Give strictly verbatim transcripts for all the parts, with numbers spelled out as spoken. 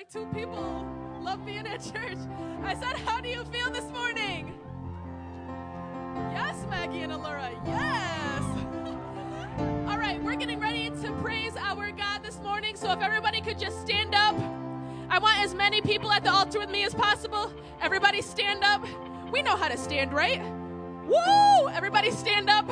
like two people love being at church. I said, how do you feel this morning? Yes, Maggie and Allura, yes. All right, we're getting ready to praise our God this morning, so if everybody could just stand up. I want as many people at the altar with me as possible. Everybody stand up. We know how to stand, right? Woo! Everybody stand up.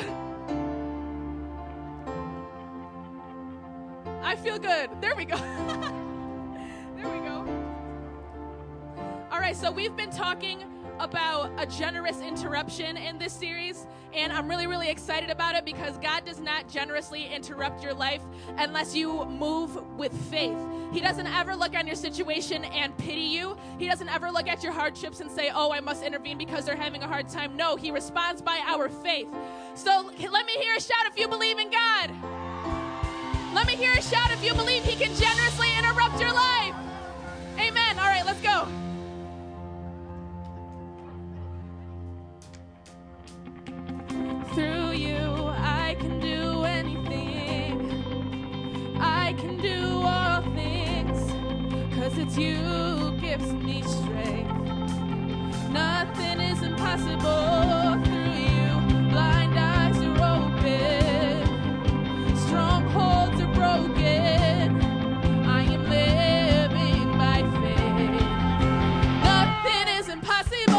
I feel good. There we go. There we go. All right, so we've been talking about a generous interruption in this series, and I'm really, really excited about it because God does not generously interrupt your life unless you move with faith. He doesn't ever look on your situation and pity you. He doesn't ever look at your hardships and say, oh, I must intervene because they're having a hard time. No, he responds by our faith. So let me hear a shout if you believe in God. Let me hear a shout if you believe he can generously interrupt your life. Amen. All right, let's go. Through you, I can do anything. I can do all things, 'cause it's you who gives me strength. Nothing is impossible through you. Blind eyes are open. Strongholds are broken. I am living by faith. Nothing is impossible.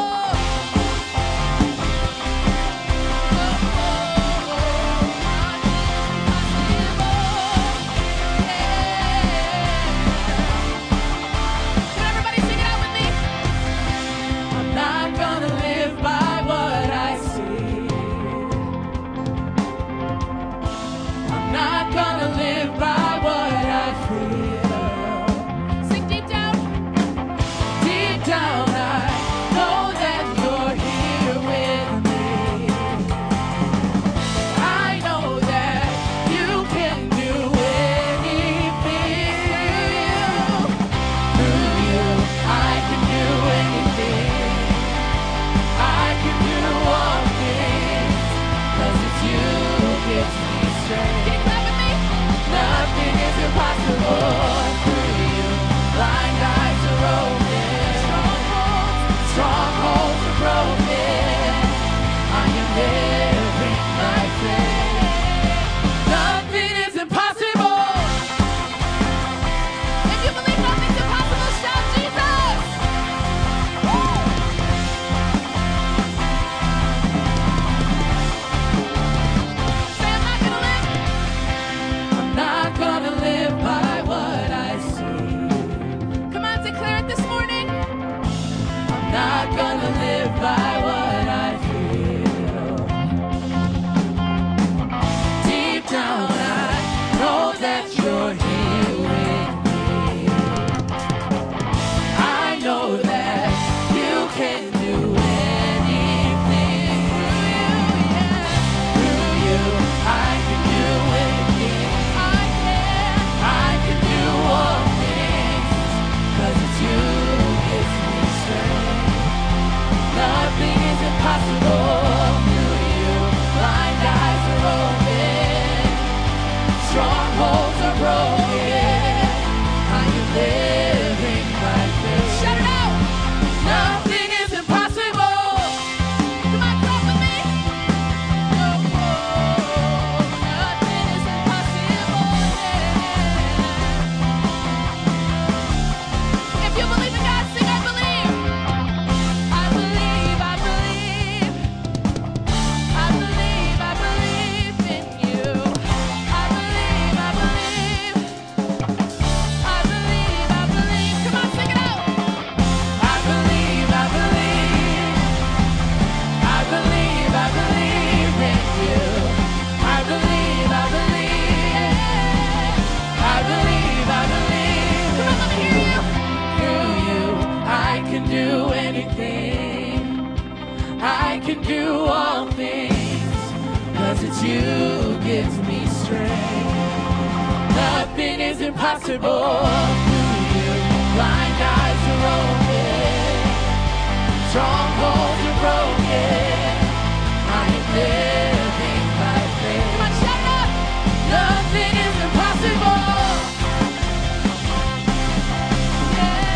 Nothing is impossible. Yeah.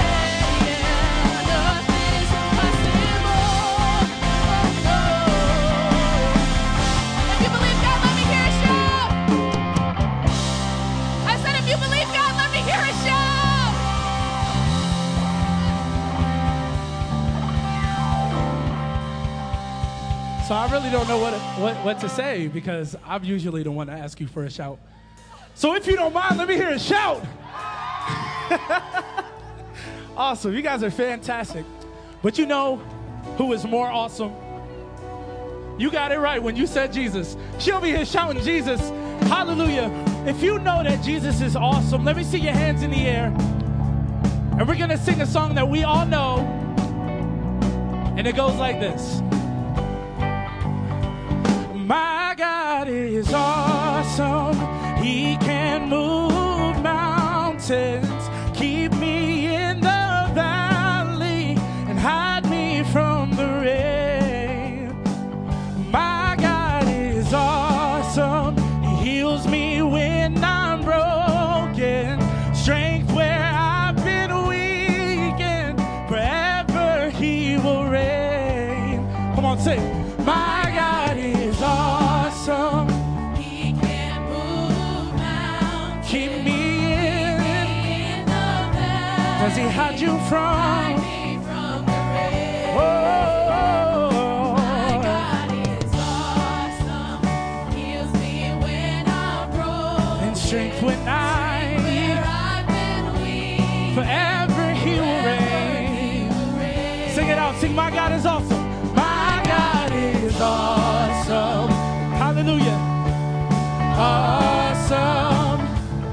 really don't know what, what, what to say because I'm usually the one to ask you for a shout. So if you don't mind, let me hear a shout. Awesome. You guys are fantastic. But you know who is more awesome? You got it right when you said Jesus. She'll be here shouting Jesus. Hallelujah. If you know that Jesus is awesome, let me see your hands in the air. And we're going to sing a song that we all know. And it goes like this. My God is awesome. He can move mountains, keep me in the valley, and hide me from the rain. My God is awesome. He heals me when I'm broken, strength where I've been weak, and forever He will reign. Come on, sing. My God is awesome. He can move mountains. Keep me in. in the valley. Does He hide you from? Hide me from the rain. Oh, my God is awesome. Heals me when I'm broken. And strength when I where I've been weak. Forever He will reign. Sing it out. Sing, my God is awesome. Awesome. Hallelujah. Awesome.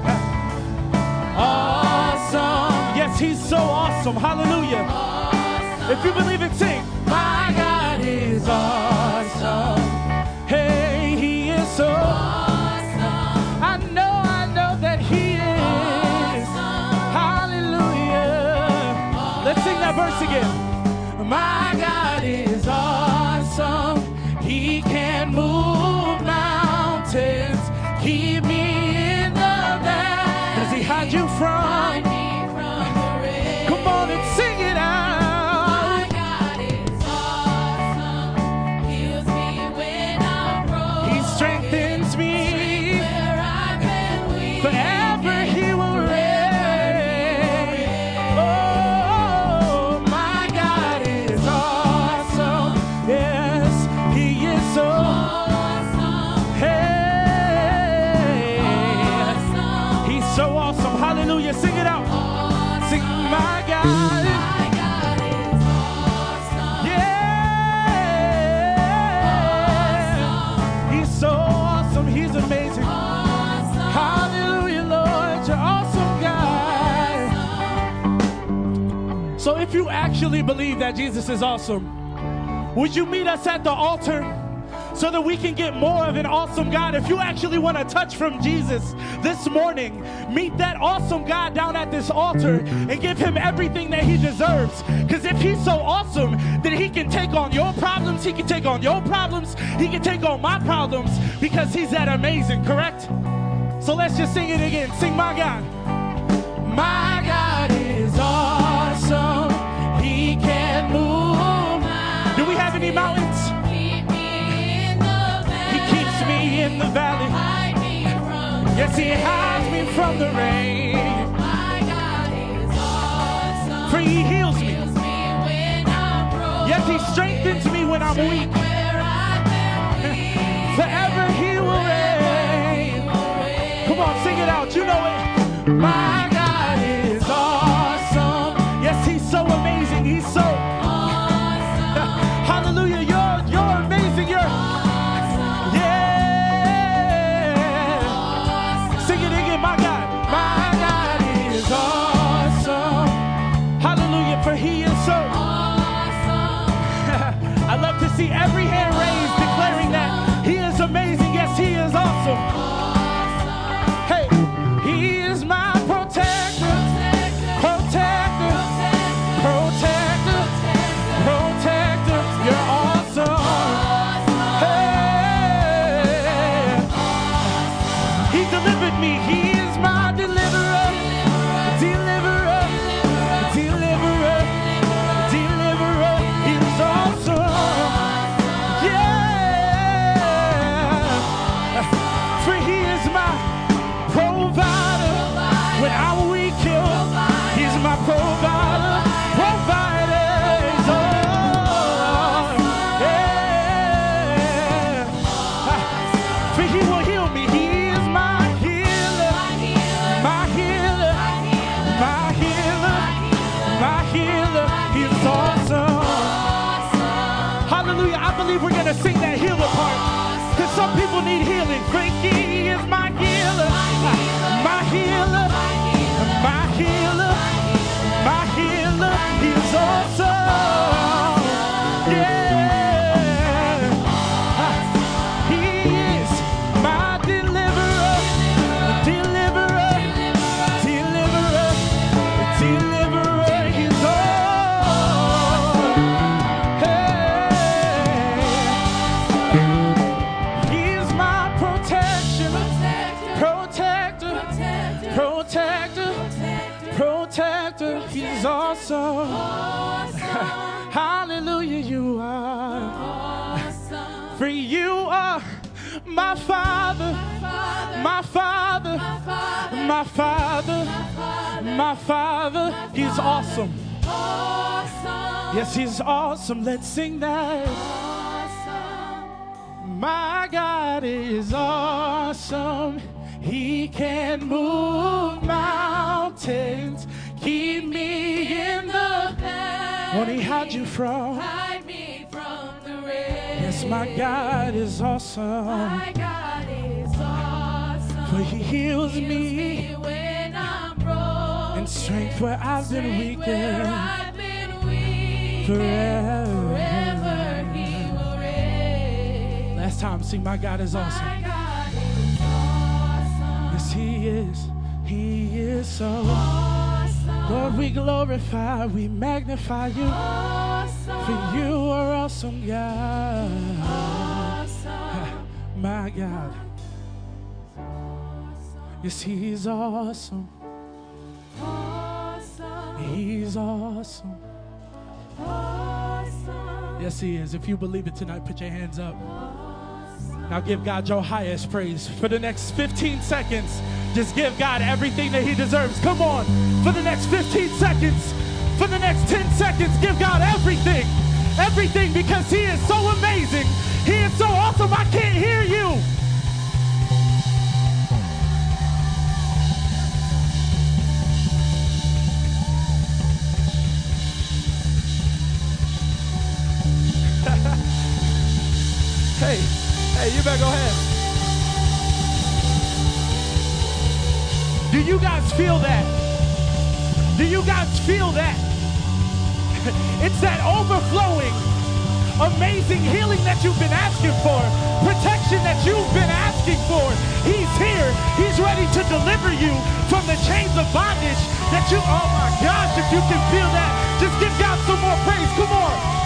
Awesome. Yes, He's so awesome. Hallelujah. Awesome. If you believe it, sing. My God is awesome. Hey, He is so awesome. I know, I know that He is. Awesome. Hallelujah. Awesome. Let's sing that verse again. My God is awesome. He can move mountains, keep me in the valley. Does He hide you from? Hide me from the rain. Come on and sing it out. My God is awesome. Heals me when I'm broken. He strengthens me where I've been weak. Forever He will reign. Oh, my God is awesome. Yes. He is so awesome. Hey, awesome. He's so awesome. Hallelujah. Sing it out. Awesome. Sing, my God. My God is awesome. Yeah. Awesome. He's so awesome. He's amazing. Awesome. Hallelujah, Lord. You're awesome, God. Awesome. So if you actually believe that Jesus is awesome, would you meet us at the altar so that we can get more of an awesome God? If you actually want a touch from Jesus this morning, meet that awesome God down at this altar and give Him everything that He deserves. Because if He's so awesome, then He can take on your problems, He can take on your problems, He can take on my problems, because He's that amazing, correct? So let's just sing it again. Sing, my God. My God is awesome. He can move. Do we have any mountains? Keep me in the valley. He keeps me in the valley. Hide me from the yes, He hides me from the rain. My God is awesome. For He heals me. Heals me when I'm broken. Yes, He strengthens me when I'm weak. Where I've been weak. Forever He will reign. Come on, sing it out. You know it. My God is awesome. Yes, He's so amazing. He's so hallelujah, you're, you're amazing, you're awesome. Yeah. Awesome. Sing it again, my God. My God is awesome. Hallelujah, for He is so awesome. I love to see every hand raised declaring that He is amazing. Yes, He is awesome. Awesome. Hey, He is my protector. Protector. Protector. Protector. You're awesome. Hey. He delivered me. He is my deliverer. Deliverer. Deliverer. Deliverer. He is awesome. Yeah. For He is my provider. When I'm weak, He's my provider. Provider. He's awesome. Yeah. people need healing. Frankie is my healer, my healer, my healer, my healer. He's awesome. Yeah, he is my deliverer, deliverer, deliverer, deliverer. He's awesome. Hey, he's my protection, protector, protector, protector. He's awesome. Hallelujah, you are. For you are my Father, my Father, my Father, my Father. He's awesome. Yes, he's awesome. Let's sing that. My God is awesome. He can move mountains. Keep me in the path. Won't he hide you from? Hide me from the rain. Yes, my God is awesome. My God is awesome. For he heals, heals me, me when I'm broken. And strength where I've been weak. I've been weak. Forever. Forever he will reign. Last time, sing, my God is awesome. My God is awesome. Yes, he is. He is so awesome. Lord, we glorify, we magnify you. Awesome. For you are awesome, God. Awesome. My God. Awesome. Yes, he's awesome. Awesome. He's awesome. Awesome. Yes, he is. If you believe it tonight, put your hands up. Awesome. Now give God your highest praise. For the next fifteen seconds, just give God everything that he deserves. Come on. For the next fifteen seconds, for the next ten seconds, give God everything. Everything, because he is so amazing. He is so awesome. I can't hear you. Hey, hey, you better go ahead. Do you guys feel that? Do you guys feel that? It's that overflowing, amazing healing that you've been asking for, protection that you've been asking for. He's here. He's ready to deliver you from the chains of bondage that you, oh my gosh, if you can feel that, just give God some more praise. Come on.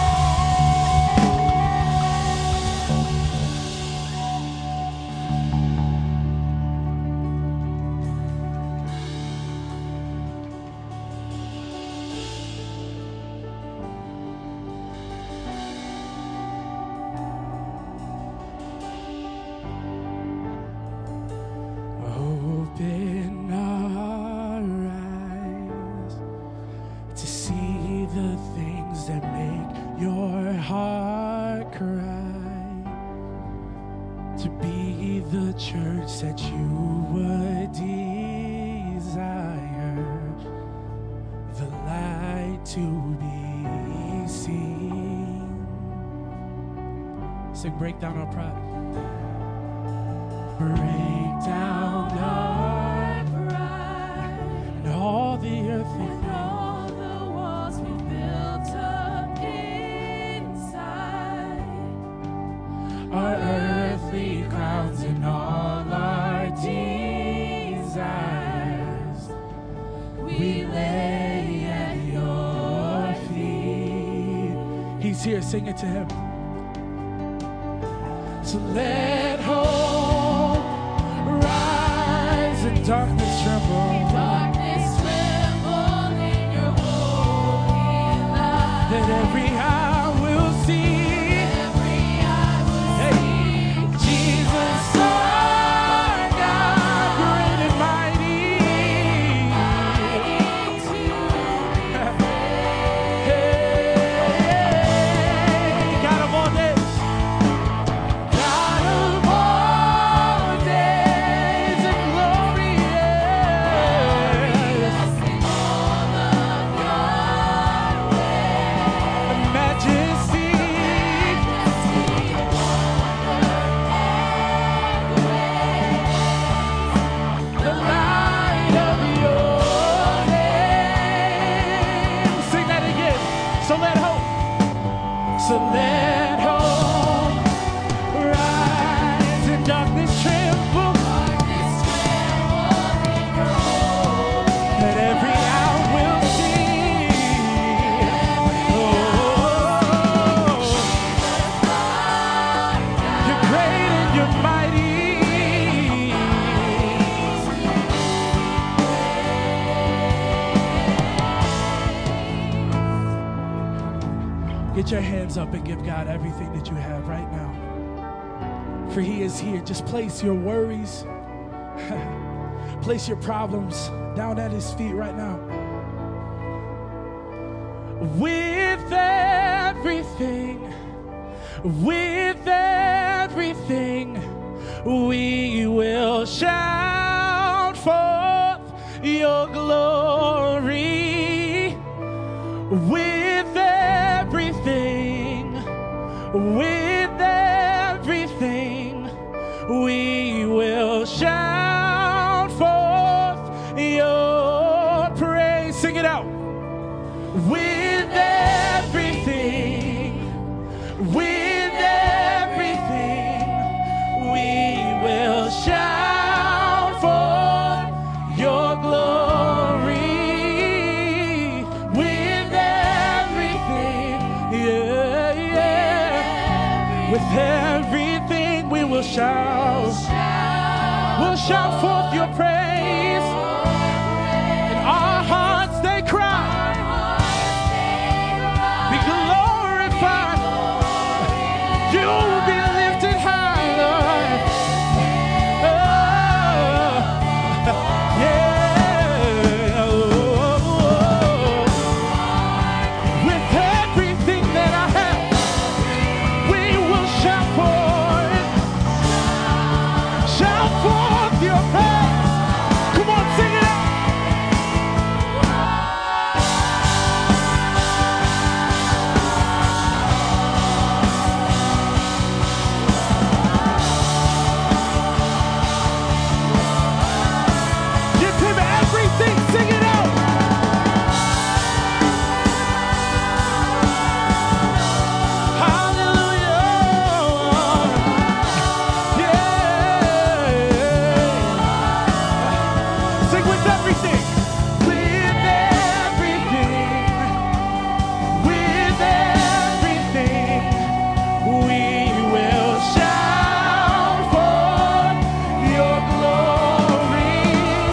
Break down our pride. Break down our pride. And all the earthly and all the walls we built up inside. Our earthly crowns and all our desires, we lay at your feet. He's here. Sing it to him. So let hope rise and darkness tremble. Darkness tremble in your holy light. That every eye will see. Every eye will hey. see Jesus our God, great and mighty. Mighty to be hey, got him on this. God of all days and glory, yeah. your hands up and give God everything that you have right now. For He is here. Just place your worries, place your problems down at His feet right now. With everything, with everything, we will shout forth your glory. With everything, with everything, we will shout forth your praise. Sing it out. With everything, with everything, we will shout forth your glory. With everything, yeah, yeah. With everything, we will shout. We'll shout forth your praise. In our hearts they cry. Be glorified. You will be lifted high, Lord. Oh, yeah. Oh, with everything that I have, we will shout forth. Shout forth your praise. Come on, sing it out. Give Him everything. Sing it out. Hallelujah. Yeah. Sing with everything. With everything. With everything. We will shout forth your glory.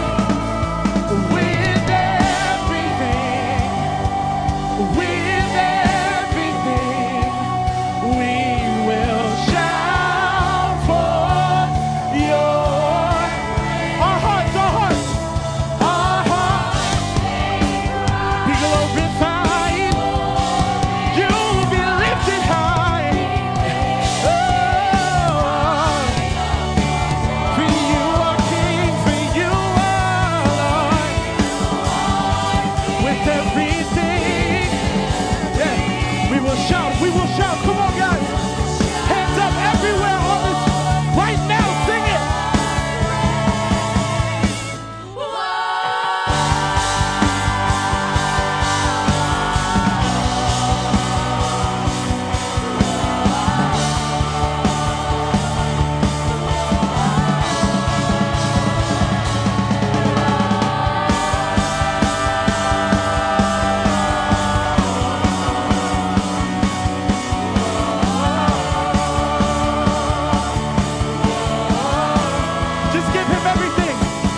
With everything, with everything, we will shout forth your, our hearts, our hearts, our hearts, be glorified, you will be lifted high. Oh, for you are King, for you are Lord. With everything, yeah, we will shout, we will shout. Come on, guys. Hands up everywhere on this. Right now, sing it. Just give Him everything.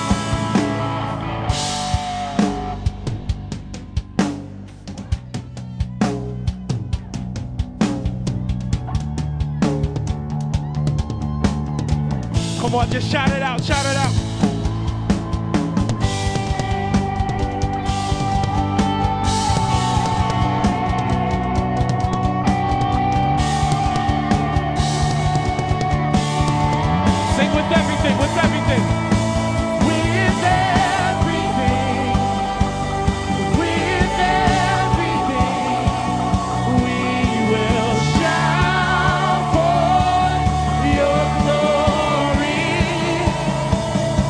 Come on, just shout it out, shout it out. Sing with everything, with everything. With everything, with everything, we will shout forth your glory.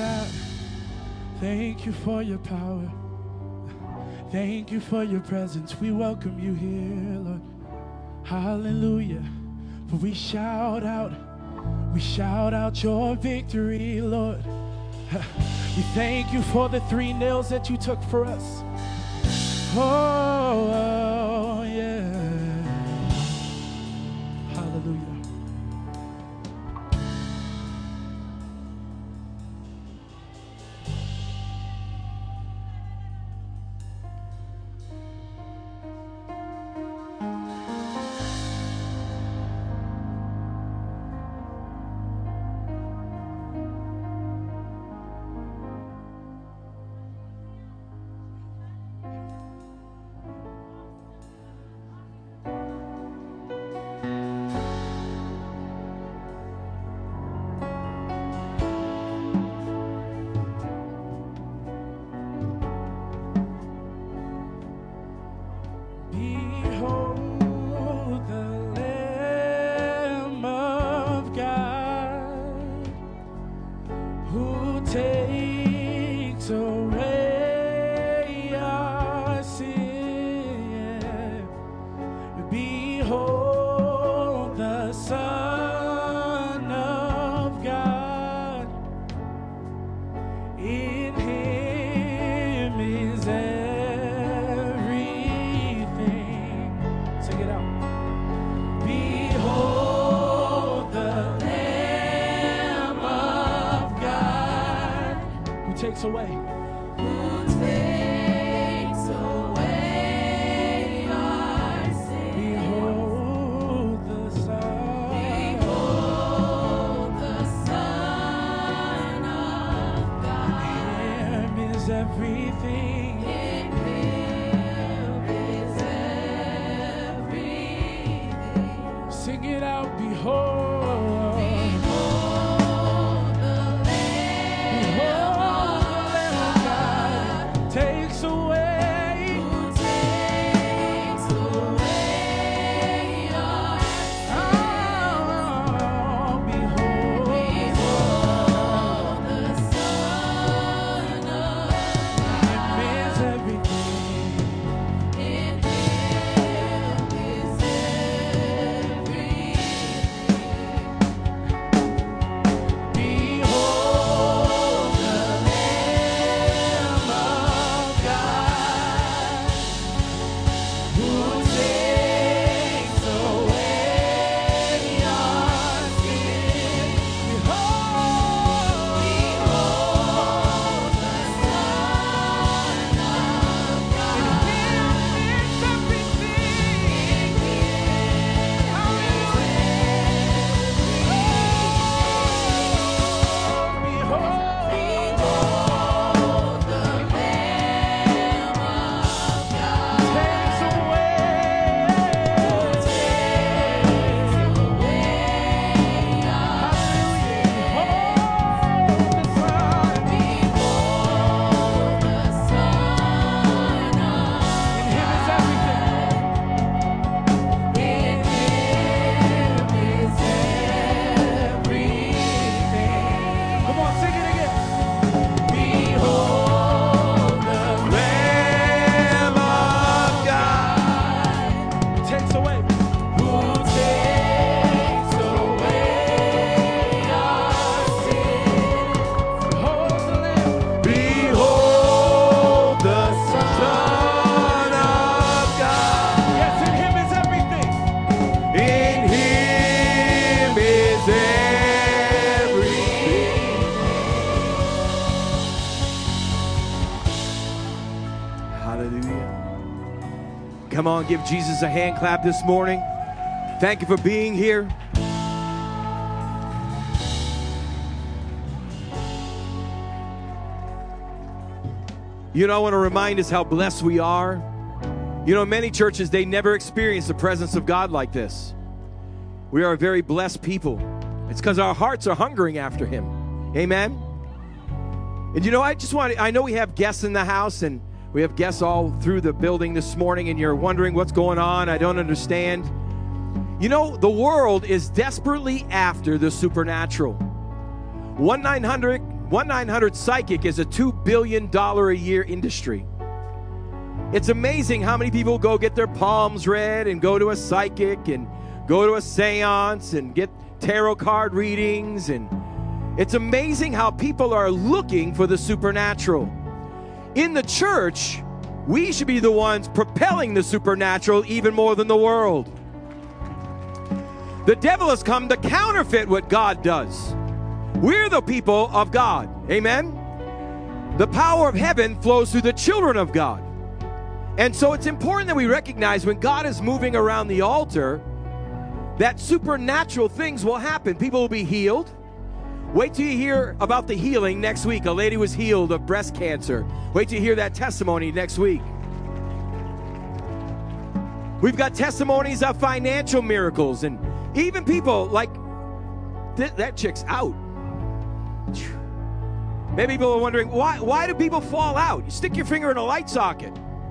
God. Thank you for your power. Thank you for your presence. We welcome you here, Lord. Hallelujah. For we shout out, we shout out your victory, Lord. We thank you for the three nails that you took for us. Oh, oh yeah. Hallelujah. Takes away. Who takes away our sin? Behold the Son. Behold the Son of God. In Him is everything. In Him is everything. Sing it out. Behold. Come on, give Jesus a hand clap this morning. Thank you for being here. You know, I want to remind us how blessed we are. You know, many churches, they never experience the presence of God like this. We are a very blessed people. It's because our hearts are hungering after Him. Amen? And you know, I just want to, I know we have guests in the house, and we have guests all through the building this morning, and you're wondering what's going on. I don't understand. You know, the world is desperately after the supernatural. one nine hundred one nine hundred psychic is a two billion dollars a year industry. It's amazing how many people go get their palms read and go to a psychic and go to a seance and get tarot card readings. And it's amazing how people are looking for the supernatural. In the church, we should be the ones propelling the supernatural even more than the world. The devil has come to counterfeit what God does. We're the people of God. Amen? The power of heaven flows through the children of God. And so it's important that we recognize when God is moving around the altar, that supernatural things will happen. People will be healed. Wait till you hear about the healing next week. A lady was healed of breast cancer. Wait till you hear that testimony next week. We've got testimonies of financial miracles, and even people like, th- that chick's out. Maybe people are wondering, why, why do people fall out? You stick your finger in a light socket.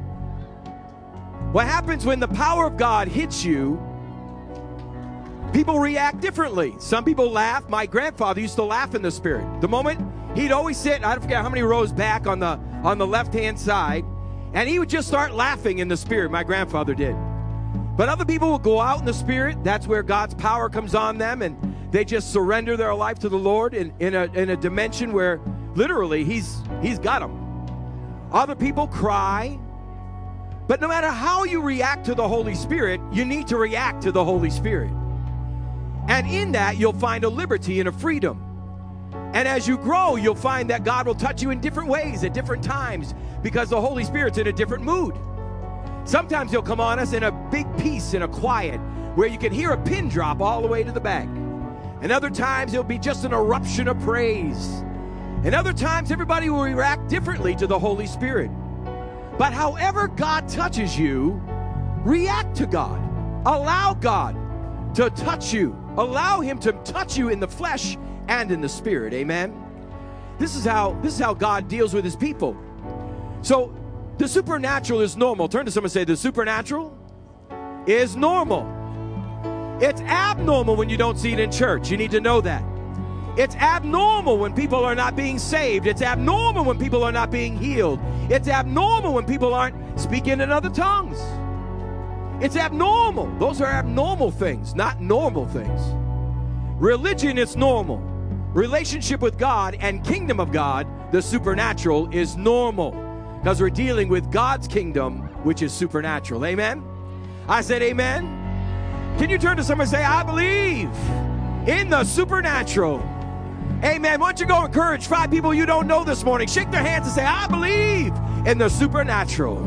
What happens when the power of God hits you, people react differently. Some people laugh. My grandfather used to laugh in the spirit. The moment he'd always sit, I don't forget how many rows back on the on the left-hand side, and he would just start laughing in the spirit. My grandfather did. But other people will go out in the spirit. That's where God's power comes on them, and they just surrender their life to the Lord in, in a in a dimension where literally he's he's got them. Other people cry. But no matter how you react to the Holy Spirit, you need to react to the Holy Spirit. And in that, you'll find a liberty and a freedom. And as you grow, you'll find that God will touch you in different ways at different times because the Holy Spirit's in a different mood. Sometimes He'll come on us in a big peace, in a quiet, where you can hear a pin drop all the way to the back. And other times, it'll be just an eruption of praise. And other times, everybody will react differently to the Holy Spirit. But however God touches you, react to God. Allow God to touch you. Allow Him to touch you in the flesh and in the spirit. Amen? This is how, this is how God deals with His people. So, the supernatural is normal. Turn to someone and say, the supernatural is normal. It's abnormal when you don't see it in church. You need to know that. It's abnormal when people are not being saved. It's abnormal when people are not being healed. It's abnormal when people aren't speaking in other tongues. It's abnormal. Those are abnormal things, not normal things. Religion is normal. Relationship with God and kingdom of God, the supernatural, is normal. Because we're dealing with God's kingdom, which is supernatural. Amen? I said amen. Can you turn to someone and say, I believe in the supernatural. Amen. Why don't you go encourage five people you don't know this morning? Shake their hands and say, I believe in the supernatural.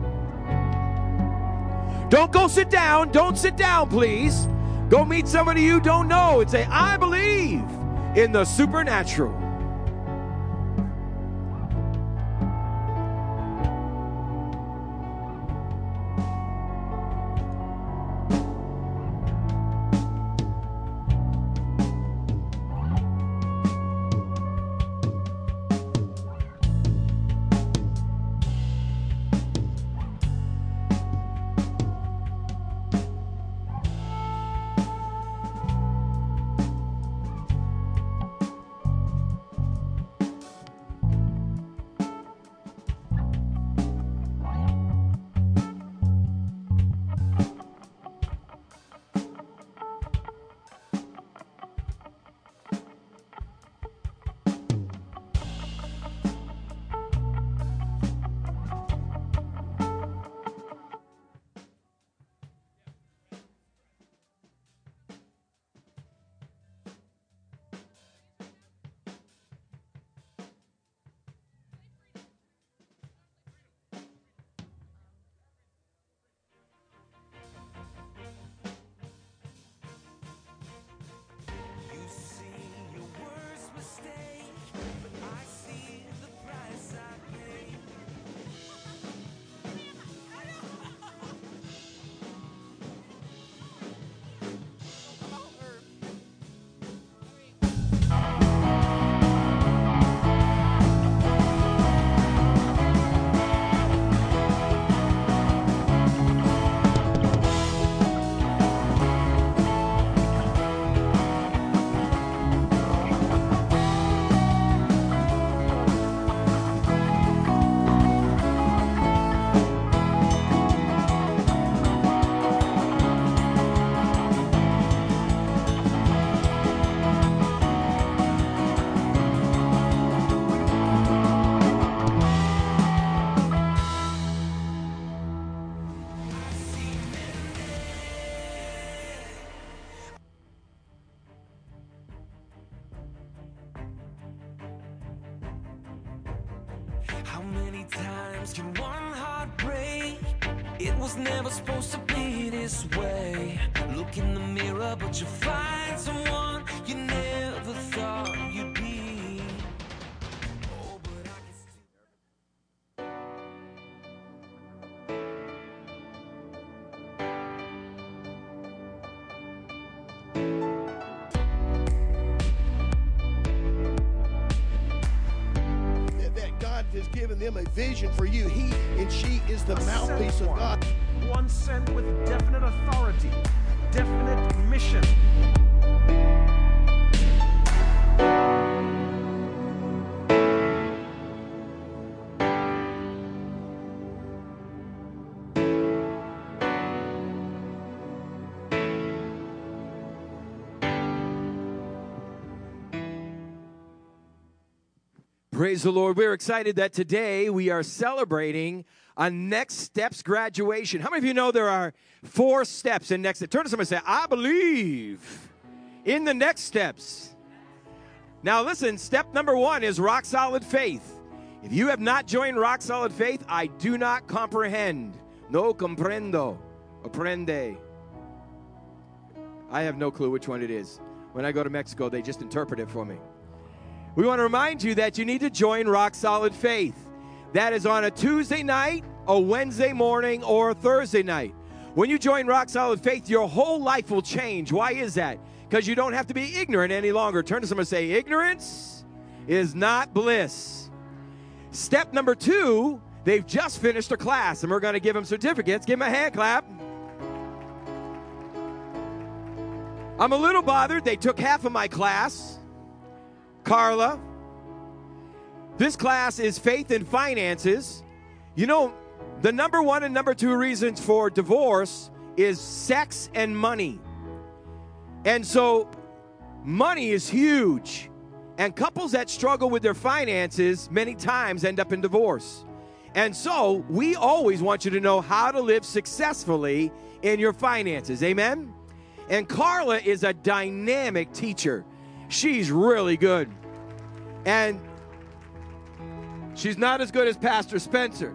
Don't go sit down. Don't sit down, please. Go meet somebody you don't know and say, I believe in the supernatural. How many times can one heart break? It was never supposed to be this way. Look in the mirror, but you find someone you never thought you'd be. Oh, but I can still... that God has given them a vision for you. He and she is the mouthpiece of God. One sent with definite authority, definite mission. Praise the Lord. We're excited that today we are celebrating a Next Steps graduation. How many of you know there are four steps in Next Steps? Turn to somebody and say, I believe in the next steps. Now listen, step number one is rock solid faith. If you have not joined Rock Solid Faith, I do not comprehend. No comprendo. Aprende. I have no clue which one it is. When I go to Mexico, they just interpret it for me. We want to remind you that you need to join Rock Solid Faith. That is on a Tuesday night, a Wednesday morning, or a Thursday night. When you join Rock Solid Faith, your whole life will change. Why is that? Because you don't have to be ignorant any longer. Turn to someone and say, ignorance is not bliss. Step number two, they've just finished a class, and we're going to give them certificates. Give them a hand clap. I'm a little bothered. They took half of my class. Carla, this class is faith and finances. You know, the number one and number two reasons for divorce is sex and money. And so money is huge. And couples that struggle with their finances many times end up in divorce. And so we always want you to know how to live successfully in your finances. Amen? And Carla is a dynamic teacher. She's really good. And she's not as good as Pastor Spencer.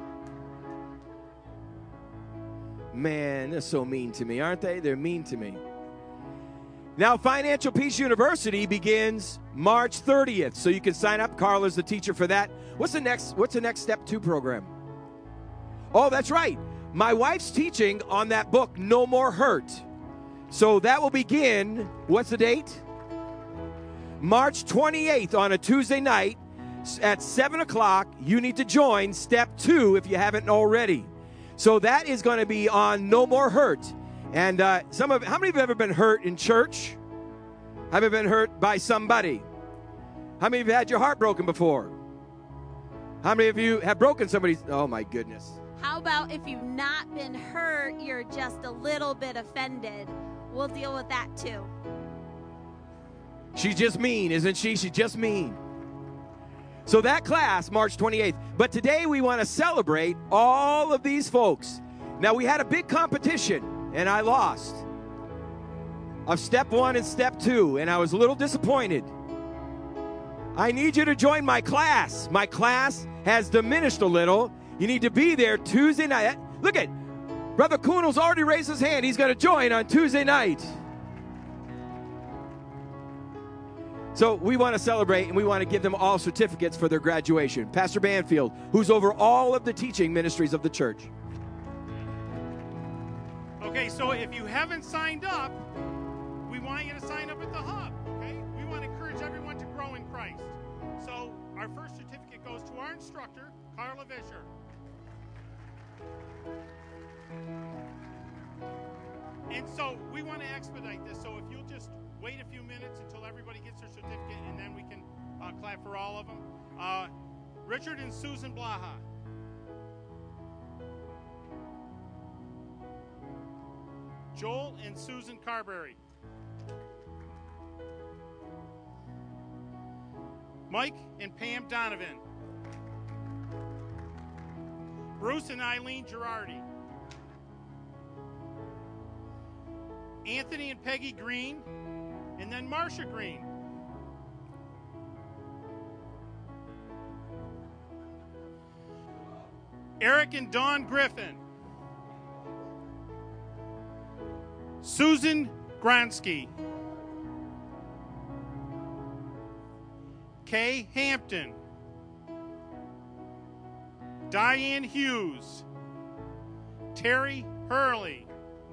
Man, they're so mean to me, aren't they? They're mean to me. Now, Financial Peace University begins March thirtieth, so you can sign up. Carla's the teacher for that. What's the next, what's the next step two program? Oh, that's right. My wife's teaching on that book, No More Hurt. So that will begin, what's the date? March twenty-eighth on a Tuesday night at seven o'clock. You need to join step two if you haven't already. So that is going to be on No More Hurt. And uh, some of how many of you have ever been hurt in church? Have you been hurt by somebody? How many of you had your heart broken before? How many of you have broken somebody's? Oh my goodness. How about if you've not been hurt, you're just a little bit offended? We'll deal with that too. She's just mean, isn't she? She's just mean. So that class, March twenty-eighth. But today we want to celebrate all of these folks. Now, we had a big competition, and I lost. Of step one and step two, and I was a little disappointed. I need you to join my class. My class has diminished a little. You need to be there Tuesday night. Look at, Brother Kuhnel's already raised his hand. He's going to join on Tuesday night. So we want to celebrate, and we want to give them all certificates for their graduation. Pastor Banfield, who's over all of the teaching ministries of the church. Okay, so if you haven't signed up, we want you to sign up at the hub, okay? We want to encourage everyone to grow in Christ. So our first certificate goes to our instructor, Carla Vischer. And so we want to expedite this, so if you'll just wait a few minutes until everybody gets their certificate, and then we can uh, clap for all of them. Uh, Richard and Susan Blaha. Joel and Susan Carberry. Mike and Pam Donovan. Bruce and Eileen Girardi. Anthony and Peggy Green, and then Marcia Green. Eric and Dawn Griffin. Susan Gronsky. Kay Hampton. Diane Hughes. Terry Hurley.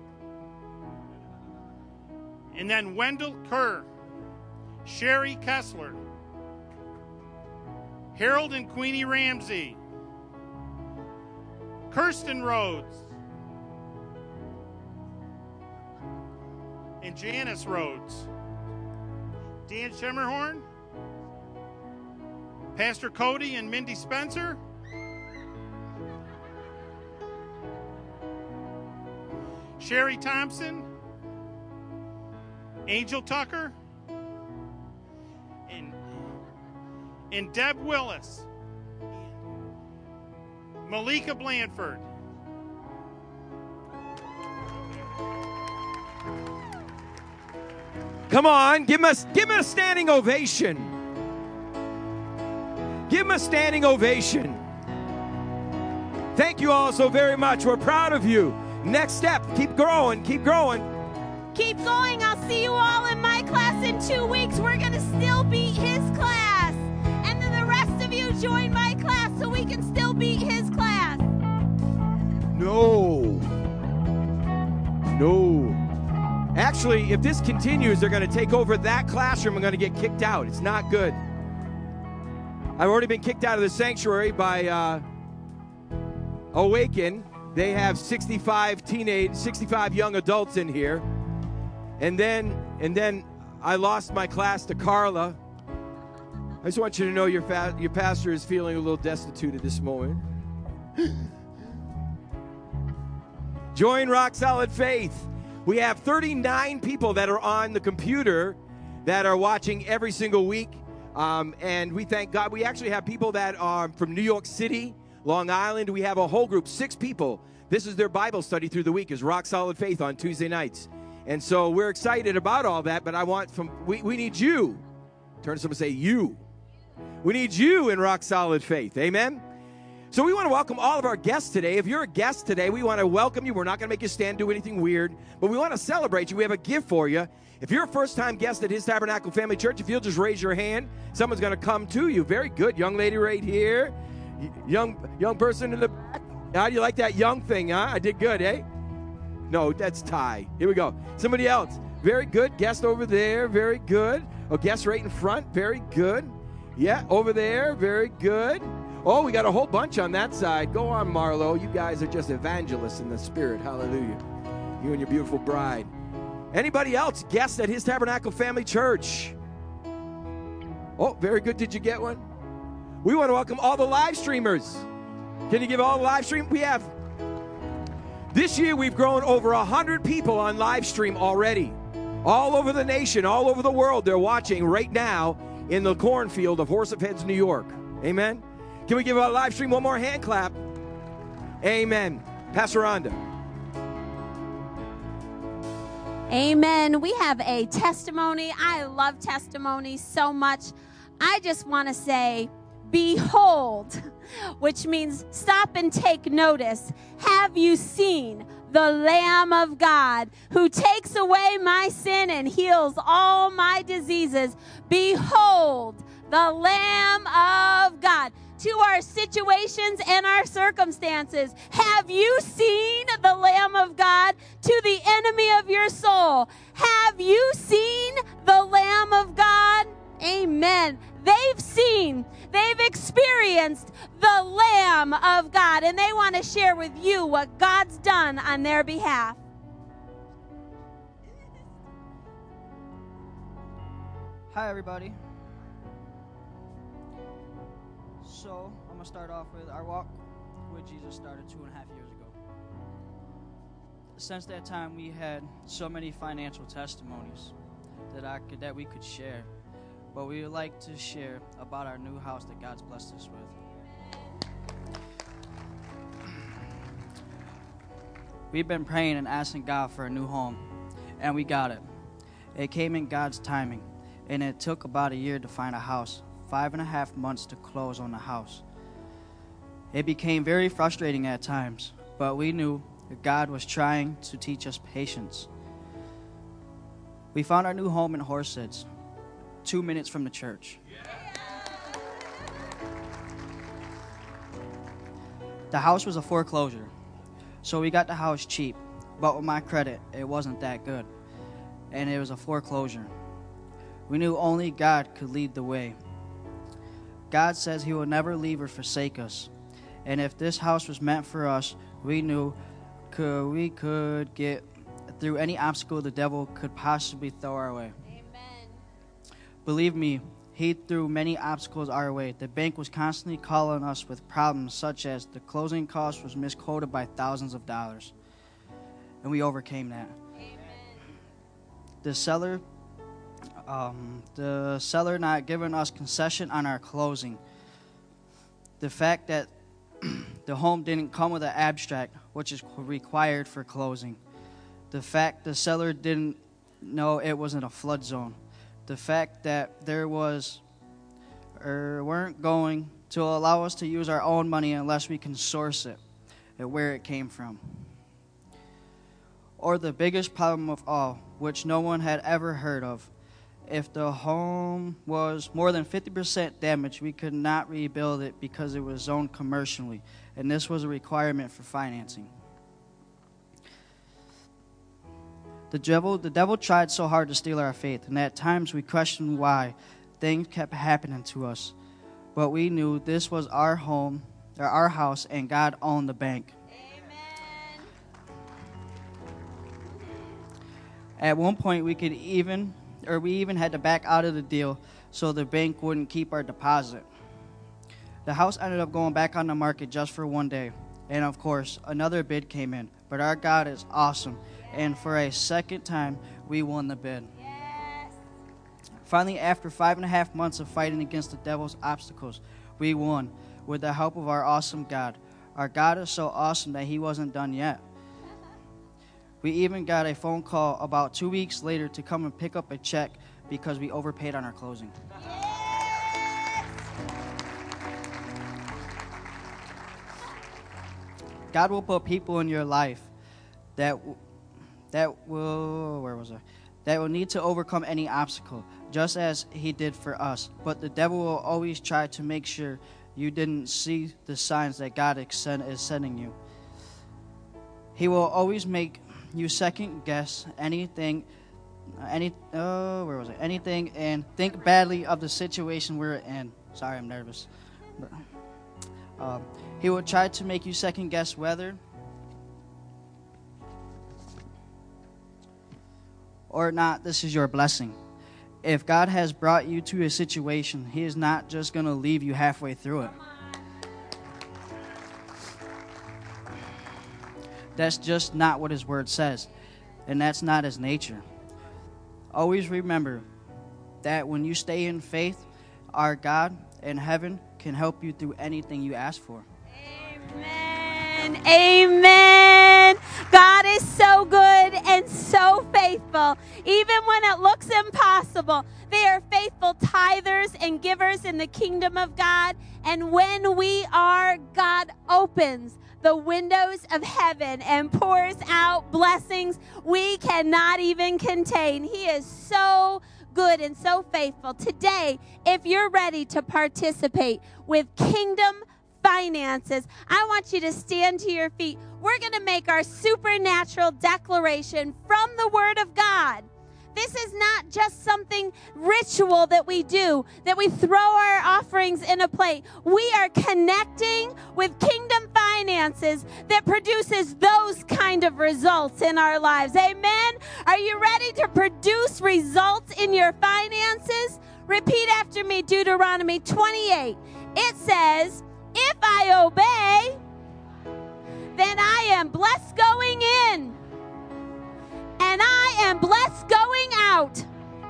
And then Wendell Kerr. Sherry Kessler. Harold and Queenie Ramsey. Kirsten Rhodes. And Janice Rhodes. Dan Schemmerhorn. Pastor Cody and Mindy Spencer. Sherry Thompson. Angel Tucker. And, and Deb Willis. Malika Blanford. Come on, give him a, give him a standing ovation. Give him a standing ovation. Thank you all so very much. We're proud of you. Next step, keep growing, keep growing. Keep going. I'll see you all in my class in two weeks. We're going to still beat his class. And then the rest of you join my class so we can still beat his class. No. No. Actually, if this continues, they're going to take over that classroom and going to get kicked out. It's not good. I've already been kicked out of the sanctuary by uh, Awaken. They have sixty-five teenage, sixty-five young adults in here. And then, and then I lost my class to Carla. I just want you to know your, fa- your pastor is feeling a little destitute at this moment. Join Rock Solid Faith. We have thirty-nine people that are on the computer that are watching every single week. Um, and we thank God. We actually have people that are from New York City, Long Island. We have a whole group, six people. This is their Bible study through the week, is Rock Solid Faith on Tuesday nights. And so we're excited about all that, but I want from, we, we need you. Turn to someone and say, you. We need you in Rock Solid Faith. Amen? So we want to welcome all of our guests today. If you're a guest today, we want to welcome you. We're not going to make you stand, do anything weird, but we want to celebrate you. We have a gift for you. If you're a first-time guest at His Tabernacle Family Church, if you'll just raise your hand, someone's going to come to you. Very good. Young lady right here. Young young person in the back. How do you like that young thing, huh? I did good, eh? No, that's Ty. Here we go. Somebody else. Very good. Guest over there. Very good. Oh, guest right in front. Very good. Yeah, over there. Very good. Oh, we got a whole bunch on that side. Go on, Marlo. You guys are just evangelists in the spirit. Hallelujah. You and your beautiful bride. Anybody else guest at His Tabernacle Family Church? Oh, very good. Did you get one? We want to welcome all the live streamers. Can you give all the live stream? We have, this year we've grown over one hundred people on live stream already. All over the nation, all over the world, they're watching right now in the cornfield of Horse of Heads, New York. Amen? Can we give our live stream one more hand clap? Amen. Pastor Rhonda. Amen. We have a testimony. I love testimonies so much. I just want to say, behold, which means stop and take notice. Have you seen the Lamb of God who takes away my sin and heals all my diseases? Behold, the Lamb of God. To our situations and our circumstances. Have you seen the Lamb of God? To the enemy of your soul. Have you seen the Lamb of God? Amen. They've seen, they've experienced the Lamb of God, and they want to share with you what God's done on their behalf. Hi, everybody. So, I'm going to start off with our walk with Jesus started two and a half years ago. Since that time, we had so many financial testimonies that I could that we could share. But we would like to share about our new house that God's blessed us with. We've been praying and asking God for a new home, and we got it. It came in God's timing, and it took about a year to find a house. Five and a half months to close on the house. It became very frustrating at times, but we knew that God was trying to teach us patience. We found our new home in Horseheads, two minutes from the church. The house was a foreclosure, so we got the house cheap, but with my credit, it wasn't that good, and it was a foreclosure. We knew only God could lead the way. God says he will never leave or forsake us, and if this house was meant for us, we knew could, we could get through any obstacle the devil could possibly throw our way. Amen. Believe me, he threw many obstacles our way. The bank was constantly calling us with problems such as the closing cost was misquoted by thousands of dollars. And we overcame that. Amen. The seller, um, the seller not giving us concession on our closing. The fact that the home didn't come with an abstract, which is required for closing. The fact the seller didn't know it wasn't a flood zone. The fact that there was or weren't going to allow us to use our own money unless we can source it and where it came from. Or the biggest problem of all, which no one had ever heard of. If the home was more than fifty percent damaged, we could not rebuild it because it was zoned commercially, and this was a requirement for financing. The devil, the devil tried so hard to steal our faith, and at times we questioned why things kept happening to us. But we knew this was our home, or our house, and God owned the bank. Amen. At one point, we could even, or we even had to back out of the deal so the bank wouldn't keep our deposit. The house ended up going back on the market just for one day, and of course, another bid came in. But our God is awesome. And for a second time, we won the bid. Yes. Finally, after five and a half months of fighting against the devil's obstacles, we won with the help of our awesome God. Our God is so awesome that he wasn't done yet. We even got a phone call about two weeks later to come and pick up a check because we overpaid on our closing. Yes. God will put people in your life that that will where was I? That will need to overcome any obstacle, just as he did for us. But the devil will always try to make sure you didn't see the signs that God is sending you. He will always make you second guess anything, any oh where was it? Anything, and think badly of the situation we're in. Sorry, I'm nervous. But, um, he will try to make you second guess whether or not this is your blessing. If God has brought you to a situation, he is not just going to leave you halfway through it. That's just not what his word says, and that's not his nature. Always remember that when you stay in faith, our God in heaven can help you through anything you ask for. Amen. Amen. God is so good and so faithful. Even when it looks impossible, they are faithful tithers and givers in the kingdom of God. And when we are, God opens the windows of heaven and pours out blessings we cannot even contain. He is so good and so faithful. Today, if you're ready to participate with kingdom finances, I want you to stand to your feet. We're going to make our supernatural declaration from the Word of God. This is not just something ritual that we do, that we throw our offerings in a plate. We are connecting with kingdom finances that produces those kind of results in our lives. Amen? Are you ready to produce results in your finances? Repeat after me, Deuteronomy twenty-eight. It says, if I obey, then I am blessed going in, and I am blessed going out.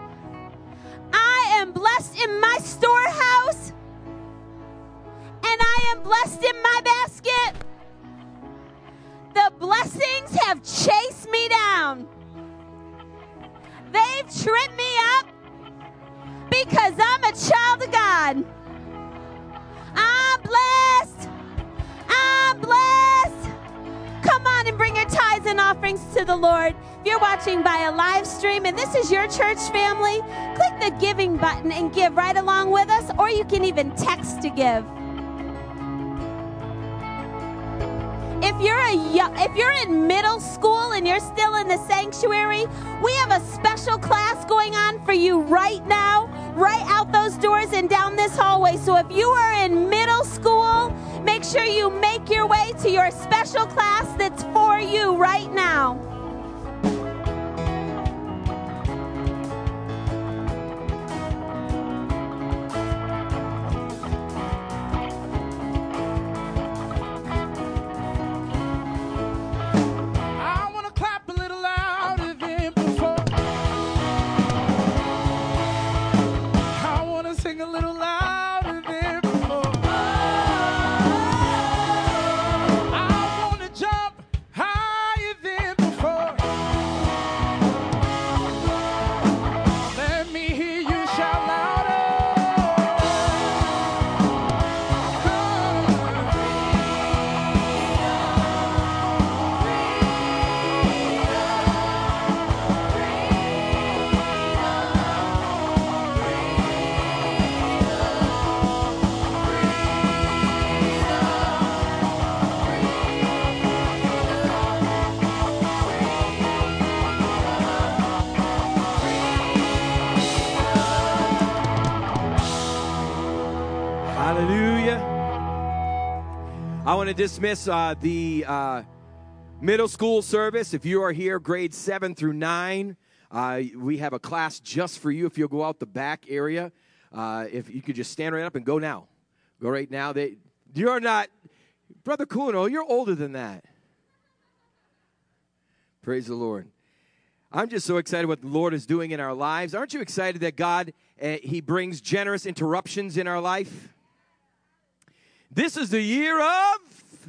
I am blessed in my storehouse, and I am blessed in my basket. The blessings have chased me down. They've tripped me up because I'm a child of God. I'm blessed. offerings to the Lord. If you're watching by a live stream and this is your church family, click the giving button and give right along with us, or you can even text to give. If you're a if you're in middle school and you're still in the sanctuary, we have a special class going on for you right now, right out those doors and down this hallway. So if you are in middle school, make sure you make your way to your special class that's for you right now. A little louder than before. I want to jump higher than before. Let me hear you shout louder. Hallelujah. I want to dismiss uh, the uh, middle school service. If you are here, grades seven through nine, uh, we have a class just for you. If you'll go out the back area, uh, if you could just stand right up and go now. Go right now. They, you're not, Brother Kuno, you're older than that. Praise the Lord. I'm just so excited what the Lord is doing in our lives. Aren't you excited that God, uh, He brings generous interruptions in our life? This is the year of,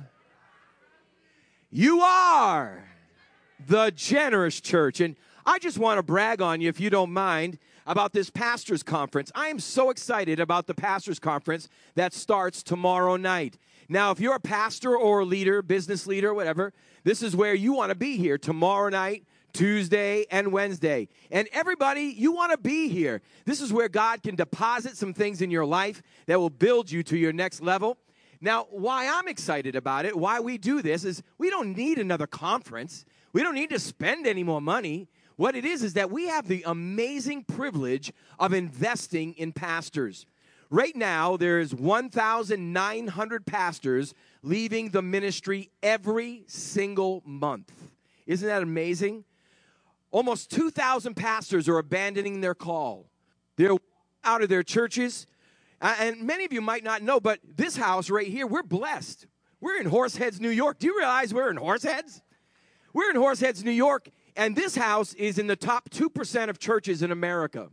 you are the generous church. And I just want to brag on you, if you don't mind, about this pastor's conference. I am so excited about the pastor's conference that starts tomorrow night. Now, if you're a pastor or a leader, business leader, whatever, this is where you want to be here tomorrow night, Tuesday and Wednesday. And everybody, you want to be here. This is where God can deposit some things in your life that will build you to your next level. Now, why I'm excited about it, why we do this, is we don't need another conference. We don't need to spend any more money. What it is is that we have the amazing privilege of investing in pastors. Right now, there's one thousand nine hundred pastors leaving the ministry every single month. Isn't that amazing? Almost two thousand pastors are abandoning their call. They're out of their churches. Uh, and many of you might not know, but this house right here, we're blessed. We're in Horseheads, New York. Do you realize we're in Horseheads? We're in Horseheads, New York, and this house is in the top two percent of churches in America.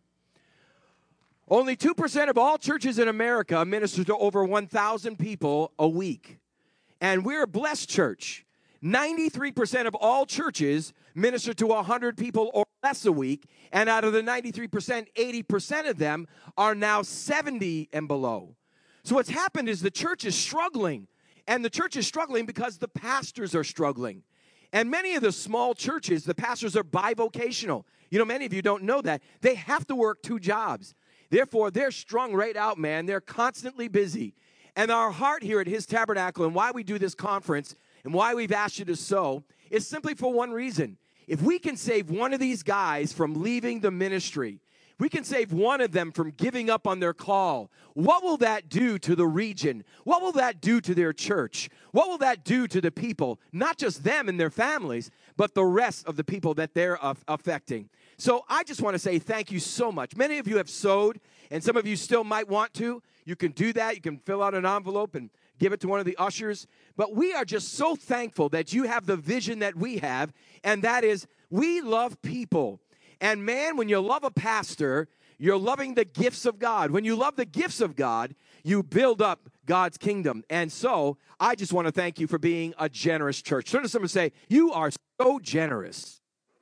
Only two percent of all churches in America minister to over one thousand people a week. And we're a blessed church. ninety-three percent of all churches minister to one hundred people or less a week, and out of the ninety-three percent, eighty percent of them are now seventy and below. So what's happened is the church is struggling, and the church is struggling because the pastors are struggling. And many of the small churches, the pastors are bivocational. You know, many of you don't know that. They have to work two jobs. Therefore, they're strung right out, man. They're constantly busy. And our heart here at His Tabernacle, and why we do this conference, and why we've asked you to sow, is simply for one reason. If we can save one of these guys from leaving the ministry, we can save one of them from giving up on their call, what will that do to the region? What will that do to their church? What will that do to the people? Not just them and their families, but the rest of the people that they're uh, affecting. So I just want to say thank you so much. Many of you have sowed, and some of you still might want to. You can do that. You can fill out an envelope and give it to one of the ushers. But we are just so thankful that you have the vision that we have, and that is we love people. And man, when you love a pastor, you're loving the gifts of God. When you love the gifts of God, you build up God's kingdom. And so I just want to thank you for being a generous church. Turn to someone and say, you are so generous.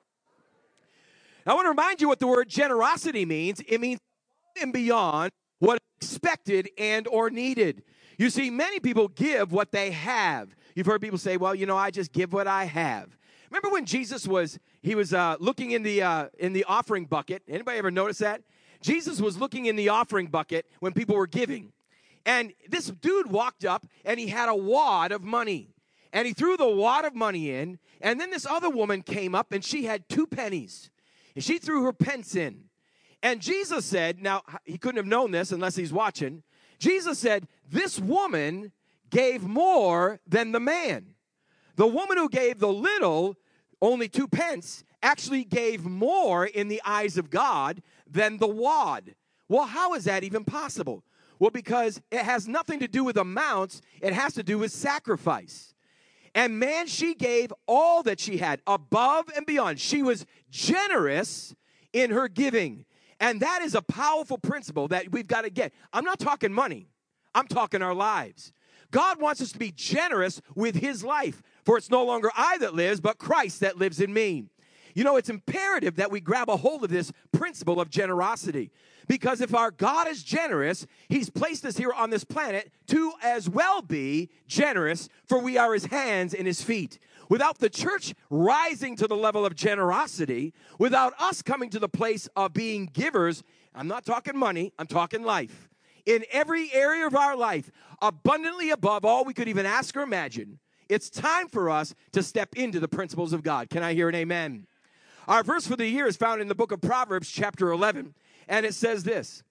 I want to remind you what the word generosity means. It means above and beyond what is expected and or needed. You see, many people give what they have. You've heard people say, well, you know, I just give what I have. Remember when Jesus was, he was uh, looking in the uh, in the offering bucket? Anybody ever notice that? Jesus was looking in the offering bucket when people were giving. And this dude walked up, and he had a wad of money. And he threw the wad of money in, and then this other woman came up, and she had two pennies. And she threw her pence in. And Jesus said, now, he couldn't have known this unless he's watching. Jesus said, this woman gave more than the man. The woman who gave the little, only two pence, actually gave more in the eyes of God than the wad. Well, how is that even possible? Well, because it has nothing to do with amounts. It has to do with sacrifice. And man, she gave all that she had, above and beyond. She was generous in her giving. And that is a powerful principle that we've got to get. I'm not talking money. I'm talking our lives. God wants us to be generous with his life. For it's no longer I that lives, but Christ that lives in me. You know, it's imperative that we grab a hold of this principle of generosity. Because if our God is generous, he's placed us here on this planet to as well be generous, for we are his hands and his feet. Without the church rising to the level of generosity, without us coming to the place of being givers, I'm not talking money, I'm talking life. In every area of our life, abundantly above all we could even ask or imagine, it's time for us to step into the principles of God. Can I hear an amen? Our verse for the year is found in the book of Proverbs, chapter eleven, and it says this: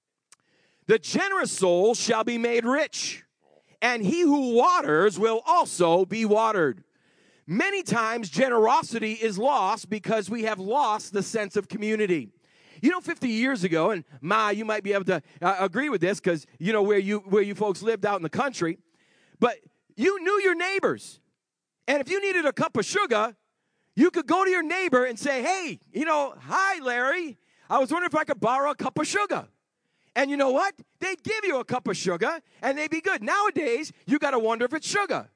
the generous soul shall be made rich, and he who waters will also be watered. Many times generosity is lost because we have lost the sense of community. You know, fifty years ago, and Ma, you might be able to uh, agree with this because you know where you where you folks lived out in the country, but you knew your neighbors. And if you needed a cup of sugar, you could go to your neighbor and say, hey, you know, hi, Larry. I was wondering if I could borrow a cup of sugar. And you know what? They'd give you a cup of sugar, and they'd be good. Nowadays, you got to wonder if it's sugar.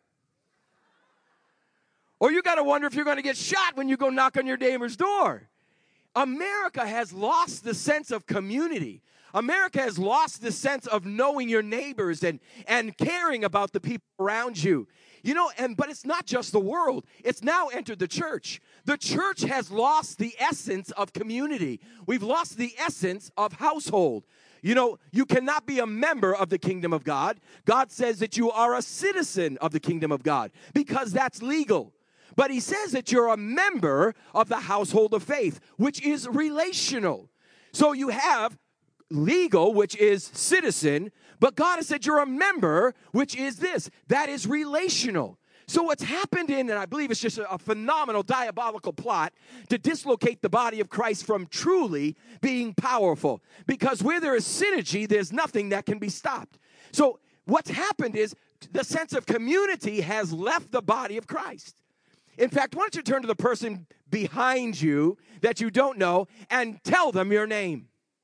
Or you got to wonder if you're going to get shot when you go knock on your neighbor's door. America has lost the sense of community. America has lost the sense of knowing your neighbors and, and caring about the people around you. You know, and but it's not just the world. It's now entered the church. The church has lost the essence of community. We've lost the essence of household. You know, you cannot be a member of the kingdom of God. God says that you are a citizen of the kingdom of God because that's legal. But he says that you're a member of the household of faith, which is relational. So you have legal, which is citizen, but God has said you're a member, which is this. That is relational. So what's happened in, and I believe it's just a, a phenomenal diabolical plot to dislocate the body of Christ from truly being powerful. Because where there is synergy, there's nothing that can be stopped. So what's happened is the sense of community has left the body of Christ. In fact, why don't you turn to the person behind you that you don't know and tell them your name.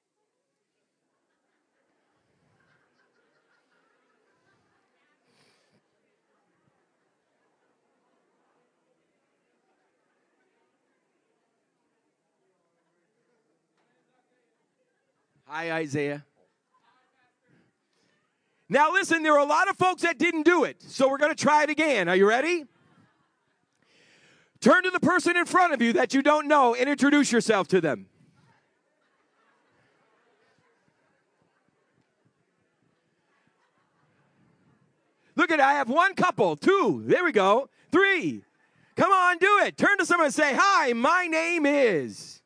Hi, Isaiah. Now listen, there are a lot of folks that didn't do it, so we're going to try it again. Are you ready? Turn to the person in front of you that you don't know and introduce yourself to them. Look at it, I have one couple, two, there we go, three. Come on, do it. Turn to someone and say, hi, my name is.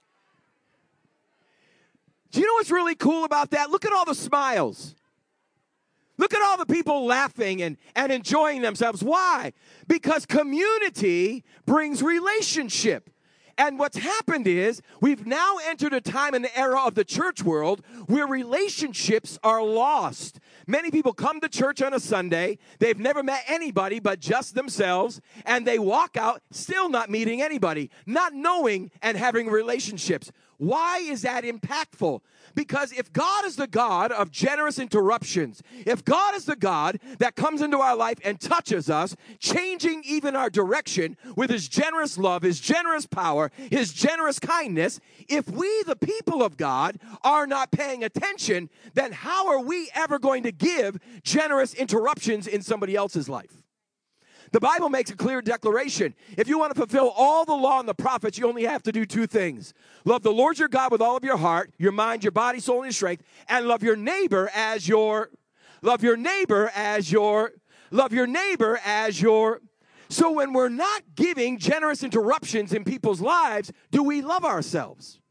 Do you know what's really cool about that? Look at all the smiles. Look at all the people laughing and, and enjoying themselves. Why? Because community brings relationship. And what's happened is we've now entered a time in the era of the church world where relationships are lost. Many people come to church on a Sunday. They've never met anybody but just themselves. And they walk out still not meeting anybody, not knowing and having relationships. Why is that impactful? Because if God is the God of generous interruptions, if God is the God that comes into our life and touches us, changing even our direction with his generous love, his generous power, his generous kindness, if we, the people of God, are not paying attention, then how are we ever going to give generous interruptions in somebody else's life? The Bible makes a clear declaration. If you want to fulfill all the law and the prophets, you only have to do two things. Love the Lord your God with all of your heart, your mind, your body, soul, and your strength, and love your neighbor as your, love your neighbor as your, love your neighbor as your. So when we're not giving generous interruptions in people's lives, do we love ourselves?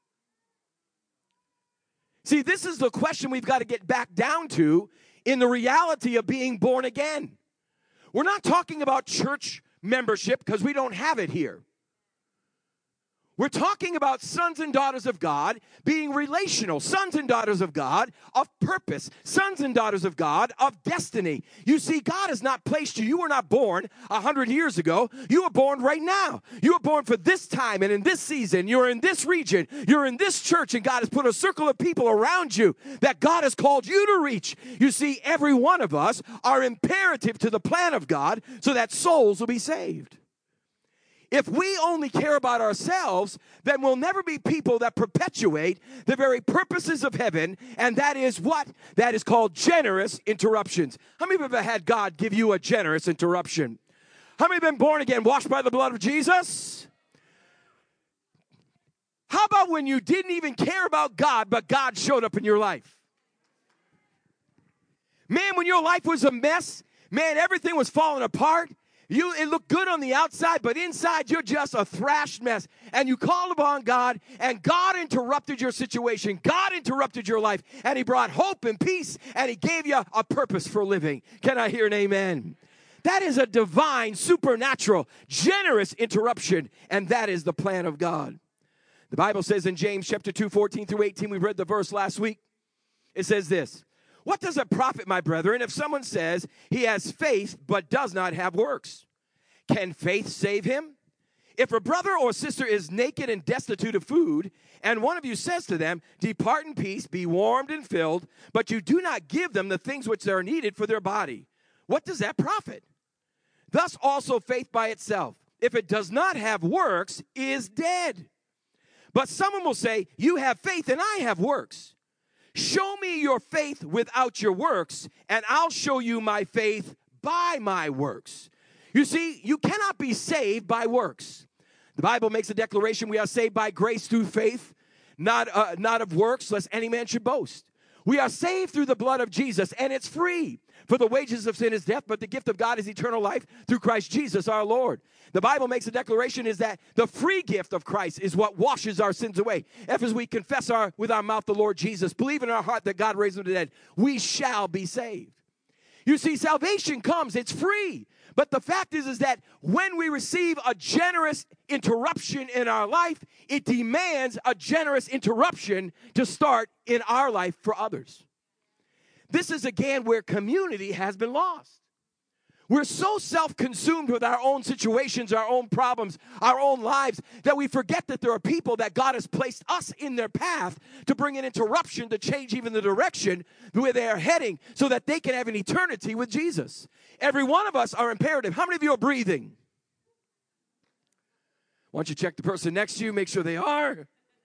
See, this is the question we've got to get back down to in the reality of being born again. We're not talking about church membership because we don't have it here. We're talking about sons and daughters of God being relational, sons and daughters of God of purpose, sons and daughters of God of destiny. You see, God has not placed you. You were not born a hundred years ago. You were born right now. You were born for this time and in this season. You're in this region. You're in this church, and God has put a circle of people around you that God has called you to reach. You see, every one of us are imperative to the plan of God so that souls will be saved. If we only care about ourselves, then we'll never be people that perpetuate the very purposes of heaven, and that is what? That is called generous interruptions. How many of you have had God give you a generous interruption? How many have been born again, washed by the blood of Jesus? How about when you didn't even care about God, but God showed up in your life? Man, when your life was a mess, man, everything was falling apart. You, it looked good on the outside, but inside you're just a thrashed mess. And you called upon God, and God interrupted your situation. God interrupted your life, and He brought hope and peace, and He gave you a purpose for living. Can I hear an amen? That is a divine, supernatural, generous interruption, and that is the plan of God. The Bible says in James chapter two, fourteen through eighteen, we read the verse last week. It says this: what does it profit, my brethren, if someone says he has faith but does not have works? Can faith save him? If a brother or sister is naked and destitute of food, and one of you says to them, depart in peace, be warmed and filled, but you do not give them the things which are needed for their body, what does that profit? Thus also faith by itself, if it does not have works, is dead. But someone will say, you have faith and I have works. Show me your faith without your works, and I'll show you my faith by my works. You see, you cannot be saved by works. The Bible makes a declaration: we are saved by grace through faith, not, uh, not of works, lest any man should boast. We are saved through the blood of Jesus, and it's free. For the wages of sin is death, but the gift of God is eternal life through Christ Jesus our Lord. The Bible makes a declaration is that the free gift of Christ is what washes our sins away. If as we confess our with our mouth the Lord Jesus, believe in our heart that God raised him from the dead, we shall be saved. You see, salvation comes, it's free. But the fact is, is that when we receive a generous interruption in our life, it demands a generous interruption to start in our life for others. This is again where community has been lost. We're so self-consumed with our own situations, our own problems, our own lives, that we forget that there are people that God has placed us in their path to bring an interruption to change even the direction where they are heading so that they can have an eternity with Jesus. Every one of us are imperative. How many of you are breathing? Why don't you check the person next to you, make sure they are.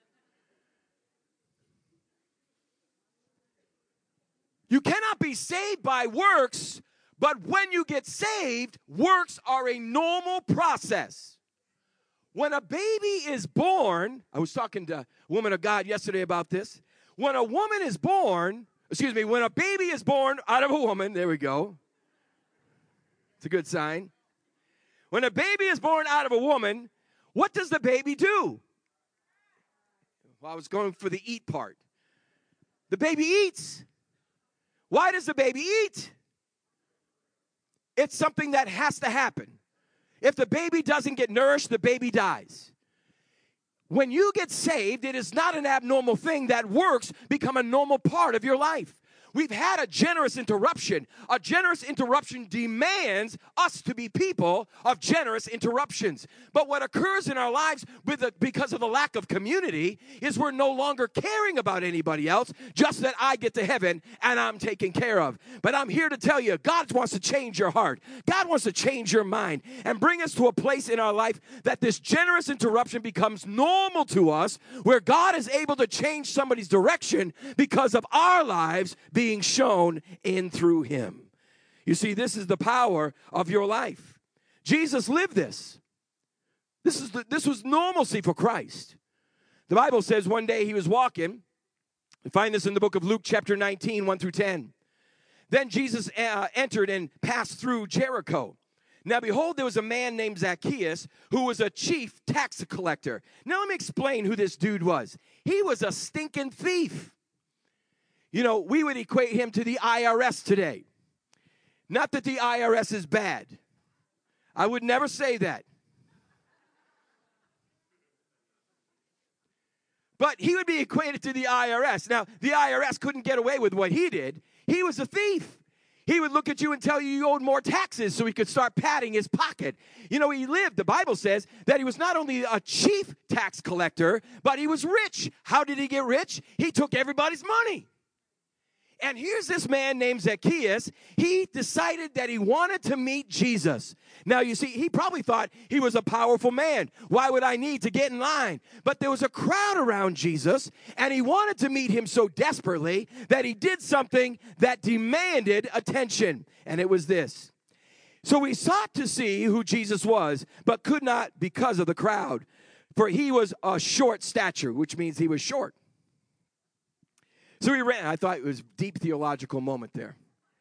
You cannot be saved by works. But when you get saved, works are a normal process. When a baby is born, I was talking to a woman of God yesterday about this. When a woman is born, excuse me, when a baby is born out of a woman, there we go. It's a good sign. When a baby is born out of a woman, what does the baby do? Well, I was going for the eat part. The baby eats. Why does the baby eat? It's something that has to happen. If the baby doesn't get nourished, the baby dies. When you get saved, it is not an abnormal thing that works become a normal part of your life. We've had a generous interruption. A generous interruption demands us to be people of generous interruptions. But what occurs in our lives with the, because of the lack of community is we're no longer caring about anybody else, just that I get to heaven and I'm taken care of. But I'm here to tell you, God wants to change your heart. God wants to change your mind and bring us to a place in our life that this generous interruption becomes normal to us, where God is able to change somebody's direction because of our lives being being shown in through him. You see, this is the power of your life. Jesus lived this. This, is the, this was normalcy for Christ. The Bible says one day he was walking. We find this in the book of Luke chapter nineteen, one through ten. Then Jesus uh, entered and passed through Jericho. Now behold, there was a man named Zacchaeus who was a chief tax collector. Now let me explain who this dude was. He was a stinking thief. You know, we would equate him to the I R S today. Not that the I R S is bad. I would never say that. But he would be equated to the I R S. Now, the I R S couldn't get away with what he did. He was a thief. He would look at you and tell you you owed more taxes so he could start padding his pocket. You know, he lived, the Bible says, that he was not only a chief tax collector, but he was rich. How did he get rich? He took everybody's money. And here's this man named Zacchaeus. He decided that he wanted to meet Jesus. Now, you see, he probably thought he was a powerful man. Why would I need to get in line? But there was a crowd around Jesus, and he wanted to meet him so desperately that he did something that demanded attention. And it was this. So he sought to see who Jesus was, but could not because of the crowd. For he was a short stature, which means he was short. So he ran. I thought it was a deep theological moment there.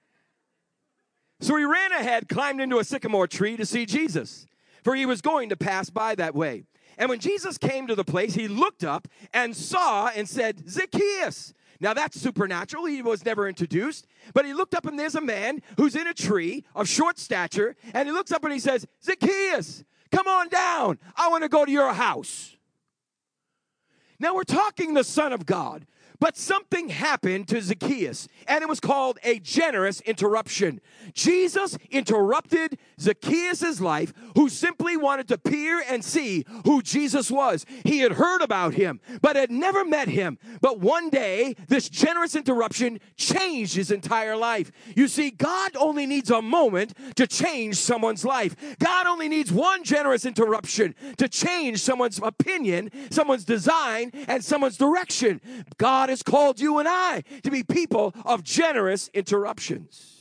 So he ran ahead, climbed into a sycamore tree to see Jesus, for he was going to pass by that way. And when Jesus came to the place, he looked up and saw and said, Zacchaeus. Now that's supernatural. He was never introduced. But he looked up and there's a man who's in a tree of short stature. And he looks up and he says, Zacchaeus, come on down. I want to go to your house. Now we're talking the Son of God. But something happened to Zacchaeus, and it was called a generous interruption. Jesus interrupted Zacchaeus' life, who simply wanted to peer and see who Jesus was. He had heard about him, but had never met him. But one day, this generous interruption changed his entire life. You see, God only needs a moment to change someone's life. God only needs one generous interruption to change someone's opinion, someone's design, and someone's direction. God has called you and I to be people of generous interruptions.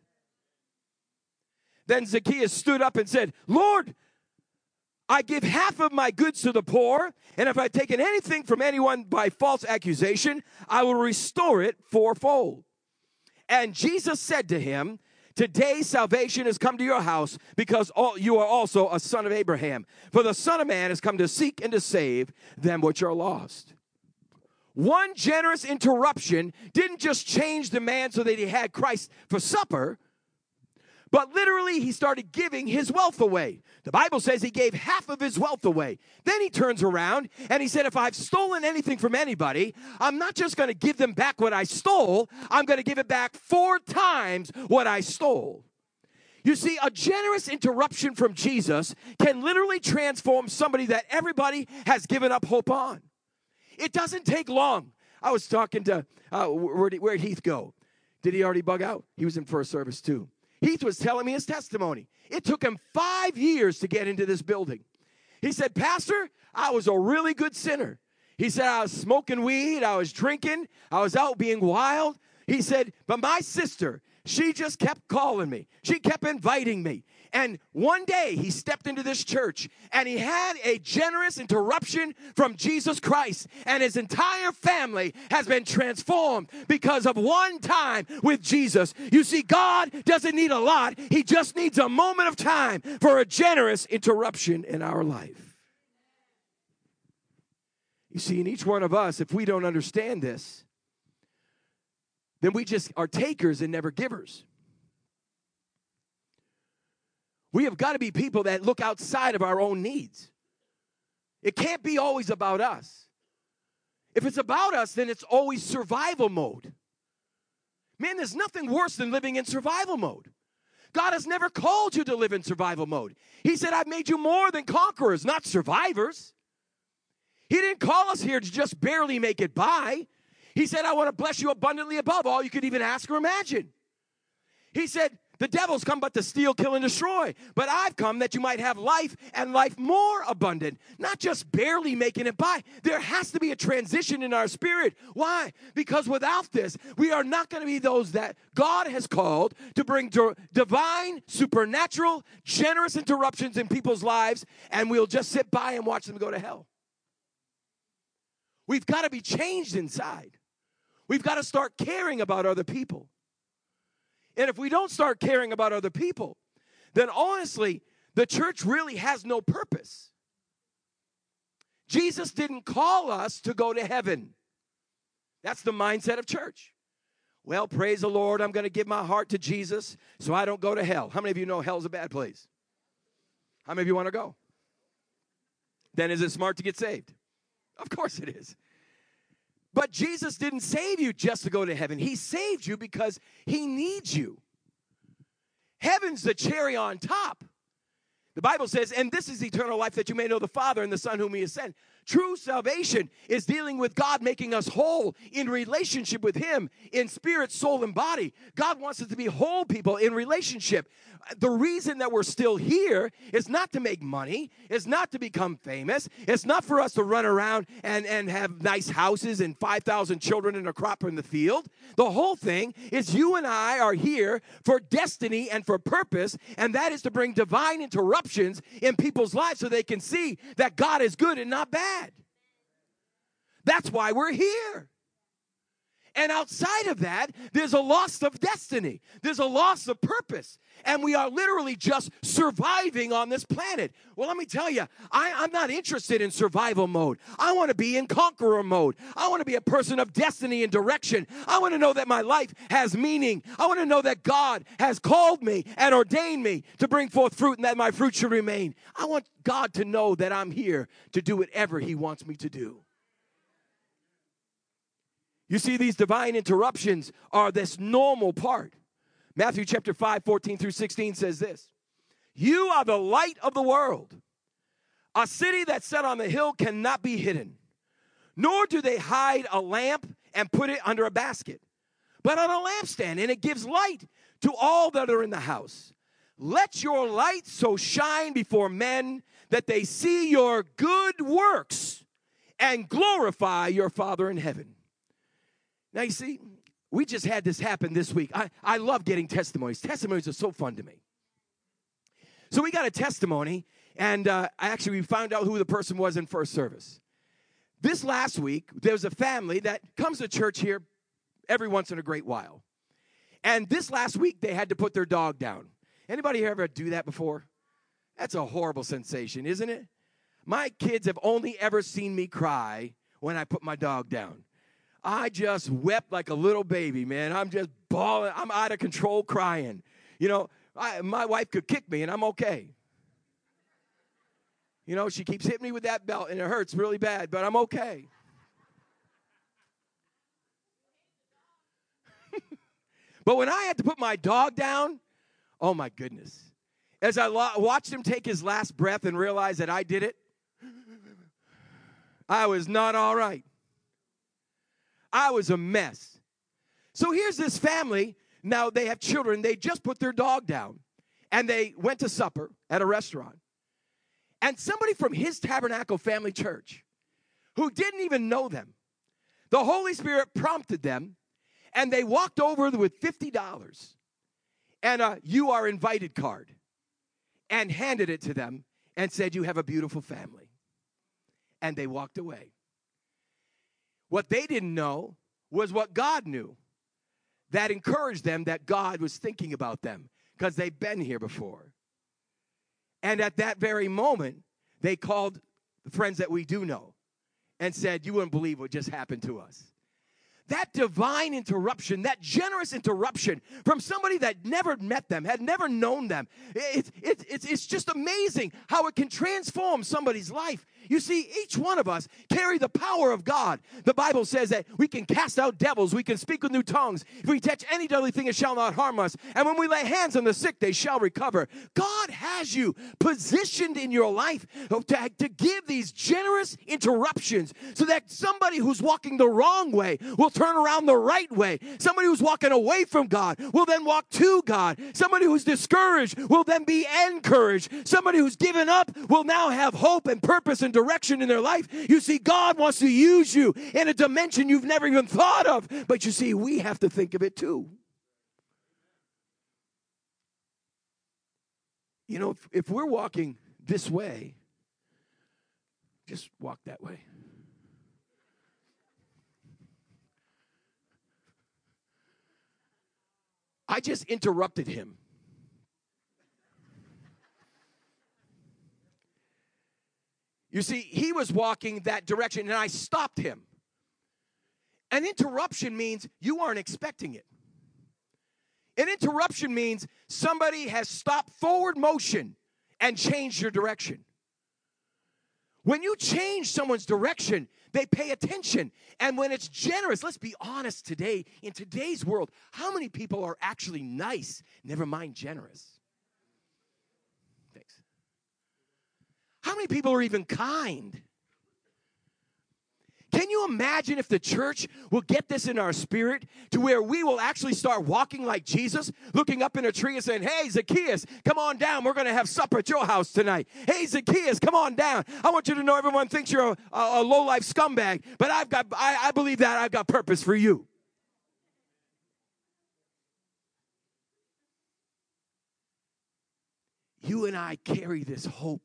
Then Zacchaeus stood up and said, Lord, I give half of my goods to the poor, and if I've taken anything from anyone by false accusation, I will restore it fourfold. And Jesus said to him, today salvation has come to your house because all, you are also a son of Abraham. For the Son of Man has come to seek and to save them which are lost. One generous interruption didn't just change the man so that he had Christ for supper, but literally he started giving his wealth away. The Bible says he gave half of his wealth away. Then he turns around and he said, if I've stolen anything from anybody, I'm not just going to give them back what I stole, I'm going to give it back four times what I stole. You see, a generous interruption from Jesus can literally transform somebody that everybody has given up hope on. It doesn't take long. I was talking to, uh, where did, where'd Heath go? Did he already bug out? He was in first service too. Heath was telling me his testimony. It took him five years to get into this building. He said, Pastor, I was a really good sinner. He said, I was smoking weed, I was drinking, I was out being wild. He said, but my sister, she just kept calling me. She kept inviting me. And one day he stepped into this church and he had a generous interruption from Jesus Christ. And his entire family has been transformed because of one time with Jesus. You see, God doesn't need a lot. He just needs a moment of time for a generous interruption in our life. You see, in each one of us, if we don't understand this, then we just are takers and never givers. We have got to be people that look outside of our own needs. It can't be always about us. If it's about us, then it's always survival mode. Man, there's nothing worse than living in survival mode. God has never called you to live in survival mode. He said, I've made you more than conquerors, not survivors. He didn't call us here to just barely make it by. He said, I want to bless you abundantly above all you could even ask or imagine. He said, The devil's come but to steal, kill, and destroy. But I've come that you might have life and life more abundant. Not just barely making it by. There has to be a transition in our spirit. Why? Because without this, we are not going to be those that God has called to bring di- divine, supernatural, generous interruptions in people's lives, and we'll just sit by and watch them go to hell. We've got to be changed inside. We've got to start caring about other people. And if we don't start caring about other people, then honestly, the church really has no purpose. Jesus didn't call us to go to heaven. That's the mindset of church. Well, praise the Lord, I'm going to give my heart to Jesus so I don't go to hell. How many of you know hell's a bad place? How many of you want to go? Then is it smart to get saved? Of course it is. But Jesus didn't save you just to go to heaven. He saved you because he needs you. Heaven's the cherry on top. The Bible says, and this is eternal life, that you may know the Father and the Son whom he has sent. True salvation is dealing with God, making us whole in relationship with him in spirit, soul, and body. God wants us to be whole people in relationship. The reason that we're still here is not to make money. It's not to become famous. It's not for us to run around and, and have nice houses and five thousand children and a crop in the field. The whole thing is you and I are here for destiny and for purpose, and that is to bring divine interruptions in people's lives so they can see that God is good and not bad. That's why we're here. And outside of that, there's a loss of destiny. There's a loss of purpose. And we are literally just surviving on this planet. Well, let me tell you, I, I'm not interested in survival mode. I want to be in conqueror mode. I want to be a person of destiny and direction. I want to know that my life has meaning. I want to know that God has called me and ordained me to bring forth fruit and that my fruit should remain. I want God to know that I'm here to do whatever he wants me to do. You see, these divine interruptions are this normal part. Matthew chapter five, fourteen through sixteen says this. You are the light of the world. A city that's set on the hill cannot be hidden. Nor do they hide a lamp and put it under a basket, but on a lampstand, and it gives light to all that are in the house. Let your light so shine before men that they see your good works and glorify your Father in heaven. Now, you see, we just had this happen this week. I, I love getting testimonies. Testimonies are so fun to me. So we got a testimony, and uh, actually we found out who the person was in first service. This last week, there was a family that comes to church here every once in a great while. And this last week, they had to put their dog down. Anybody here ever do that before? That's a horrible sensation, isn't it? My kids have only ever seen me cry when I put my dog down. I just wept like a little baby, man. I'm just bawling. I'm out of control crying. You know, I, my wife could kick me, and I'm okay. You know, she keeps hitting me with that belt, and it hurts really bad, but I'm okay. But when I had to put my dog down, oh, my goodness. As I lo- watched him take his last breath and realize that I did it, I was not all right. I was a mess. So here's this family. Now they have children. They just put their dog down. And they went to supper at a restaurant. And somebody from his Tabernacle Family Church, who didn't even know them, the Holy Spirit prompted them, and they walked over with fifty dollars and a "you are invited" card and handed it to them and said, "You have a beautiful family." And they walked away. What they didn't know was what God knew. That encouraged them that God was thinking about them because they've been here before. And at that very moment, they called the friends that we do know and said, "You wouldn't believe what just happened to us." That divine interruption, that generous interruption from somebody that never met them, had never known them. It's, it's, it's, it's just amazing how it can transform somebody's life. You see, each one of us carry the power of God. The Bible says that we can cast out devils. We can speak with new tongues. If we touch any deadly thing, it shall not harm us. And when we lay hands on the sick, they shall recover. God has you positioned in your life to, to give these generous interruptions so that somebody who's walking the wrong way will turn around the right way. Somebody who's walking away from God will then walk to God. Somebody who's discouraged will then be encouraged. Somebody who's given up will now have hope and purpose and direction in their life. You see, God wants to use you in a dimension you've never even thought of. But you see, we have to think of it too. You know, if, if we're walking this way, just walk that way. I just interrupted him. You see, he was walking that direction, and I stopped him. An interruption means you aren't expecting it. An interruption means somebody has stopped forward motion and changed your direction. When you change someone's direction, they pay attention. And when it's generous, let's be honest today, in today's world, how many people are actually nice, never mind generous? Thanks. How many people are even kind? Can you imagine if the church will get this in our spirit to where we will actually start walking like Jesus, looking up in a tree and saying, hey, Zacchaeus, come on down. We're going to have supper at your house tonight. Hey, Zacchaeus, come on down. I want you to know everyone thinks you're a, a, a low-life scumbag, but I've got, I, I believe that I've got purpose for you. You and I carry this hope.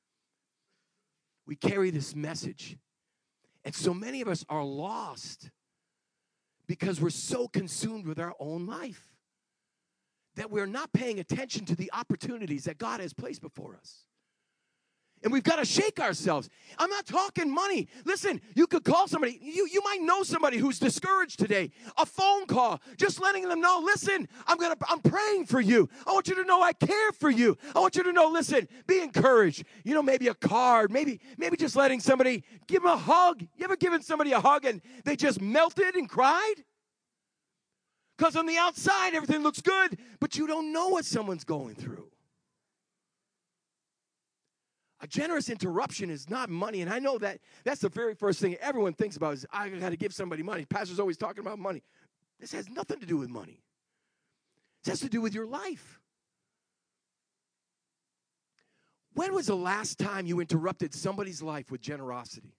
We carry this message. And so many of us are lost because we're so consumed with our own life that we're not paying attention to the opportunities that God has placed before us. And we've got to shake ourselves. I'm not talking money. Listen, you could call somebody. You, you might know somebody who's discouraged today. A phone call, just letting them know, listen, I'm gonna, I'm praying for you. I want you to know I care for you. I want you to know, listen, be encouraged. You know, maybe a card, maybe, maybe just letting somebody, give them a hug. You ever given somebody a hug and they just melted and cried? Because on the outside, everything looks good, but you don't know what someone's going through. A generous interruption is not money, and I know that that's the very first thing everyone thinks about is, I got to give somebody money. Pastor's always talking about money. This has nothing to do with money. This has to do with your life. When was the last time you interrupted somebody's life with generosity?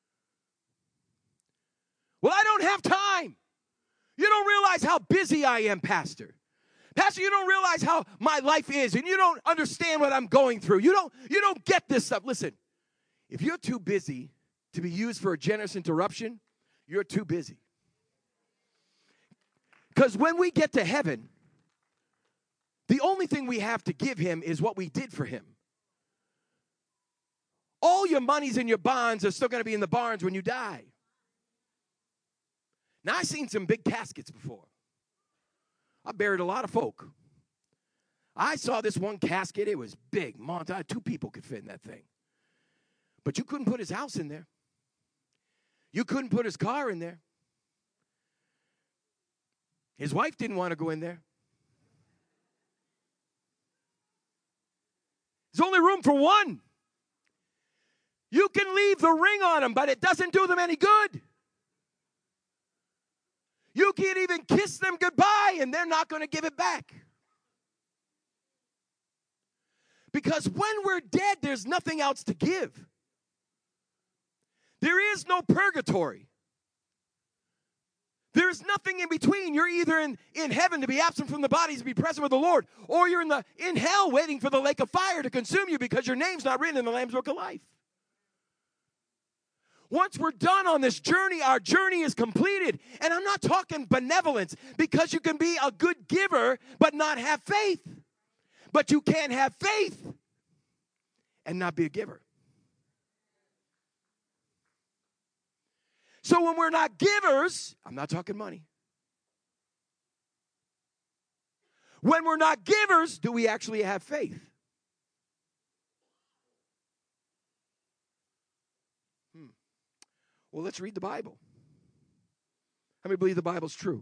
Well, I don't have time. You don't realize how busy I am, Pastor. Pastor, you don't realize how my life is, and you don't understand what I'm going through. You don't, you don't get this stuff. Listen, if you're too busy to be used for a generous interruption, you're too busy. Because when we get to heaven, the only thing we have to give him is what we did for him. All your monies and your bonds are still going to be in the barns when you die. Now, I've seen some big caskets before. I buried a lot of folk. I saw this one casket. It was big. Monta, two people could fit in that thing. But you couldn't put his house in there. You couldn't put his car in there. His wife didn't want to go in there. There's only room for one. You can leave the ring on them, but it doesn't do them any good. You can't even kiss them goodbye, and they're not going to give it back. Because when we're dead, there's nothing else to give. There is no purgatory. There's nothing in between. You're either in, in heaven to be absent from the bodies to be present with the Lord, or you're in, the, in hell waiting for the lake of fire to consume you because your name's not written in the Lamb's Book of Life. Once we're done on this journey, our journey is completed. And I'm not talking benevolence, because you can be a good giver but not have faith. But you can't have faith and not be a giver. So when we're not givers, I'm not talking money. When we're not givers, do we actually have faith? Hmm. Well, let's read the Bible. How many believe the Bible's true?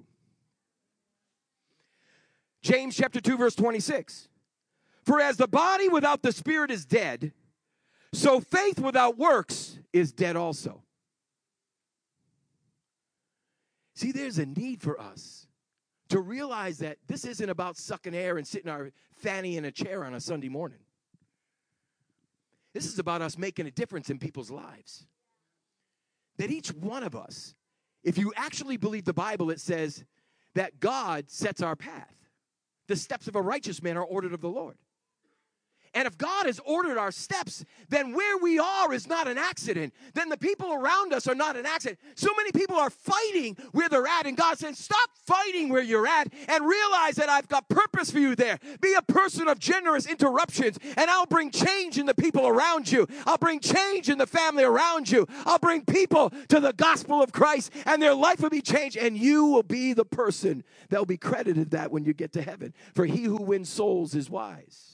James chapter two, verse twenty-six. For as the body without the spirit is dead, so faith without works is dead also. See, there's a need for us to realize that this isn't about sucking air and sitting our fanny in a chair on a Sunday morning. This is about us making a difference in people's lives. That each one of us, if you actually believe the Bible, it says that God sets our path. The steps of a righteous man are ordered of the Lord. And if God has ordered our steps, then where we are is not an accident. Then the people around us are not an accident. So many people are fighting where they're at, and God says, stop fighting where you're at and realize that I've got purpose for you there. Be a person of generous interruptions, and I'll bring change in the people around you. I'll bring change in the family around you. I'll bring people to the gospel of Christ, and their life will be changed, and you will be the person that will be credited that when you get to heaven. For he who wins souls is wise.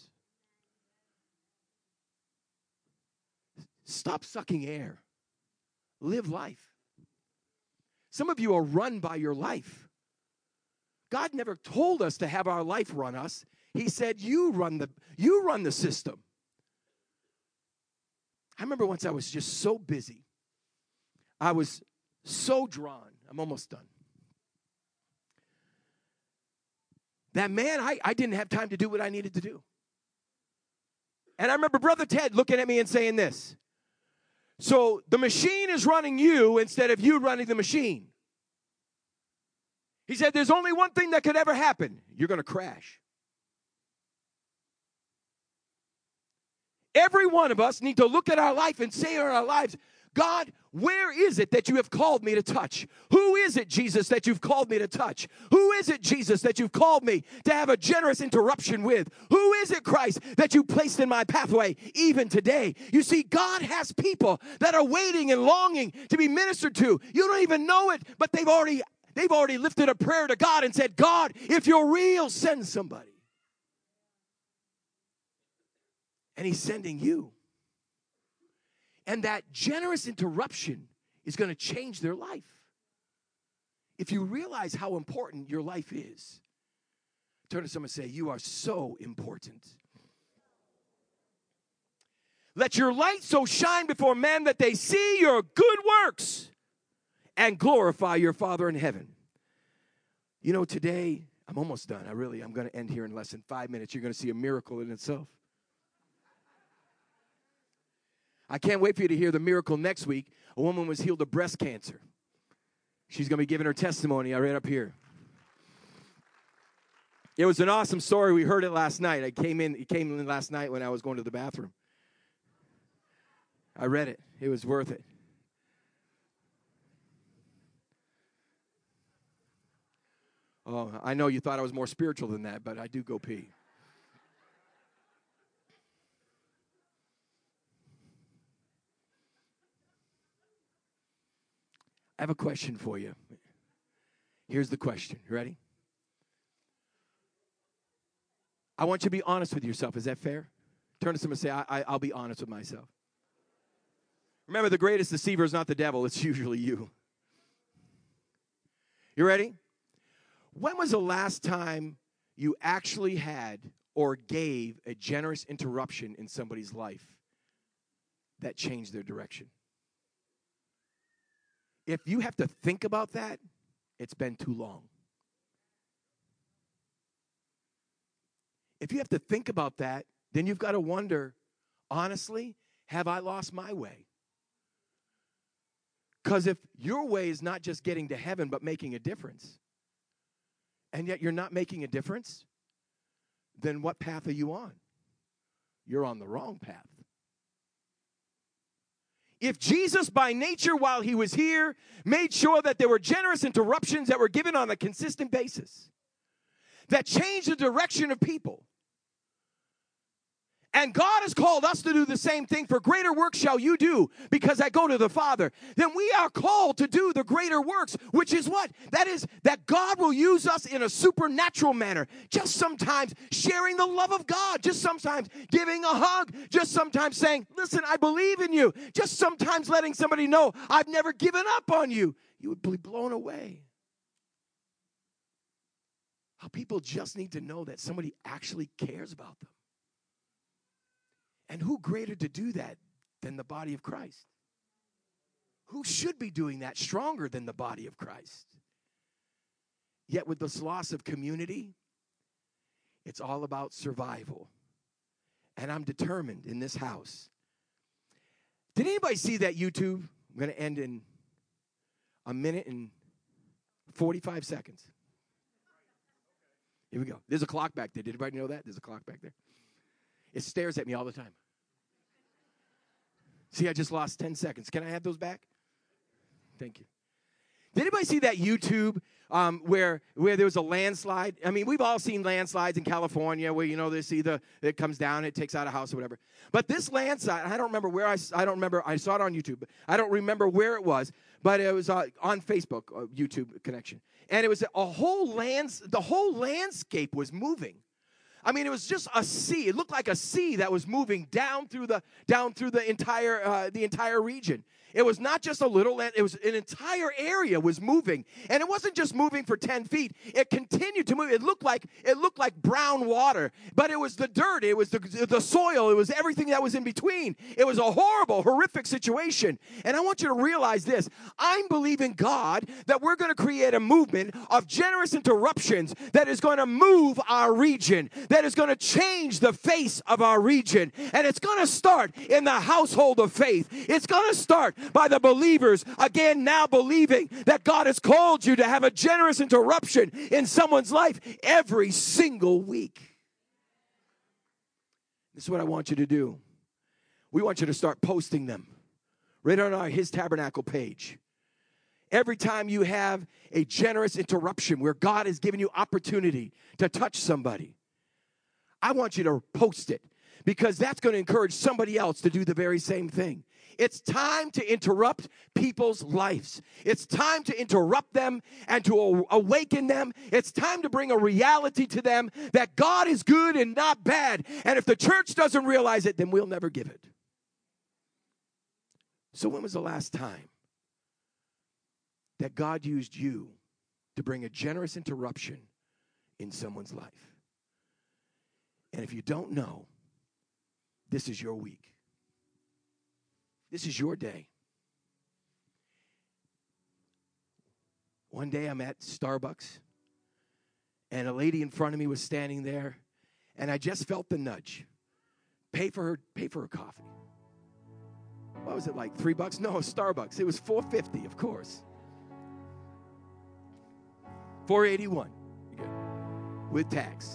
Stop sucking air. Live life. Some of you are run by your life. God never told us to have our life run us. He said, you run the, you run the system. I remember once I was just so busy. I was so drawn. I'm almost done. That man, I, I didn't have time to do what I needed to do. And I remember Brother Ted looking at me and saying this. So the machine is running you instead of you running the machine. He said, there's only one thing that could ever happen. You're going to crash. Every one of us need to look at our life and say in our lives, God, where is it that you have called me to touch? Who is it, Jesus, that you've called me to touch? Who is it, Jesus, that you've called me to have a generous interruption with? Who is it, Christ, that you placed in my pathway even today? You see, God has people that are waiting and longing to be ministered to. You don't even know it, but they've already, they've already lifted a prayer to God and said, God, if you're real, send somebody. And he's sending you. And that generous interruption is going to change their life. If you realize how important your life is, turn to someone and say, you are so important. Let your light so shine before men that they see your good works and glorify your Father in heaven. You know, today, I'm almost done. I really, I'm going to end here in less than five minutes. You're going to see a miracle in itself. I can't wait for you to hear the miracle next week. A woman was healed of breast cancer. She's going to be giving her testimony. I read up here. It was an awesome story. We heard it last night. I came in, it came in last night when I was going to the bathroom. I read it. It was worth it. Oh, I know you thought I was more spiritual than that, but I do go pee. I have a question for you. Here's the question. You ready? I want you to be honest with yourself. Is that fair? Turn to someone and say, I, I, I'll be honest with myself. Remember, the greatest deceiver is not the devil. It's usually you. You ready? When was the last time you actually had or gave a generous interruption in somebody's life that changed their direction? If you have to think about that, it's been too long. If you have to think about that, then you've got to wonder, honestly, have I lost my way? Because if your way is not just getting to heaven, but making a difference, and yet you're not making a difference, then what path are you on? You're on the wrong path. If Jesus, by nature, while he was here, made sure that there were generous interruptions that were given on a consistent basis, that changed the direction of people, and God has called us to do the same thing, for greater works shall you do, because I go to the Father, then we are called to do the greater works, which is what? That is, that God will use us in a supernatural manner. Just sometimes sharing the love of God. Just sometimes giving a hug. Just sometimes saying, listen, I believe in you. Just sometimes letting somebody know, I've never given up on you. You would be blown away. How people just need to know that somebody actually cares about them. And who greater to do that than the body of Christ? Who should be doing that stronger than the body of Christ? Yet with this loss of community, it's all about survival. And I'm determined in this house. Did anybody see that YouTube? I'm going to end in a minute and forty-five seconds. Here we go. There's a clock back there. Did anybody know that? There's a clock back there. It stares at me all the time. See, I just lost ten seconds. Can I have those back? Thank you. Did anybody see that YouTube um, where where there was a landslide? I mean, we've all seen landslides in California where, you know, they see the, it comes down, it takes out a house or whatever. But this landslide, I don't remember where I, I don't remember, I saw it on YouTube. But I don't remember where it was, but it was uh, on Facebook, uh, YouTube connection. And it was a whole lands, the whole landscape was moving. I mean, it was just a sea. It looked like a sea that was moving down through the down through the entire uh, the entire region. It was not just a little land. It was an entire area was moving, and it wasn't just moving for ten feet. It continued to move. It looked like it looked like brown water, but it was the dirt. It was the the soil. It was everything that was in between. It was a horrible, horrific situation. And I want you to realize this: I'm believing God that we're going to create a movement of generous interruptions that is going to move our region, that is going to change the face of our region, and it's going to start in the household of faith. It's going to start by the believers, again, now believing that God has called you to have a generous interruption in someone's life every single week. This is what I want you to do. We want you to start posting them right on our His Tabernacle page. Every time you have a generous interruption where God has given you opportunity to touch somebody, I want you to post it, because that's going to encourage somebody else to do the very same thing. It's time to interrupt people's lives. It's time to interrupt them and to awaken them. It's time to bring a reality to them that God is good and not bad. And if the church doesn't realize it, then we'll never give it. So when was the last time that God used you to bring a generous interruption in someone's life? And if you don't know, this is your week. This is your day. One day I'm at Starbucks, and a lady in front of me was standing there, and I just felt the nudge. Pay for her, pay for her coffee. What was it, like three bucks? No, Starbucks. It was four fifty, of course. four eighty-one with tax.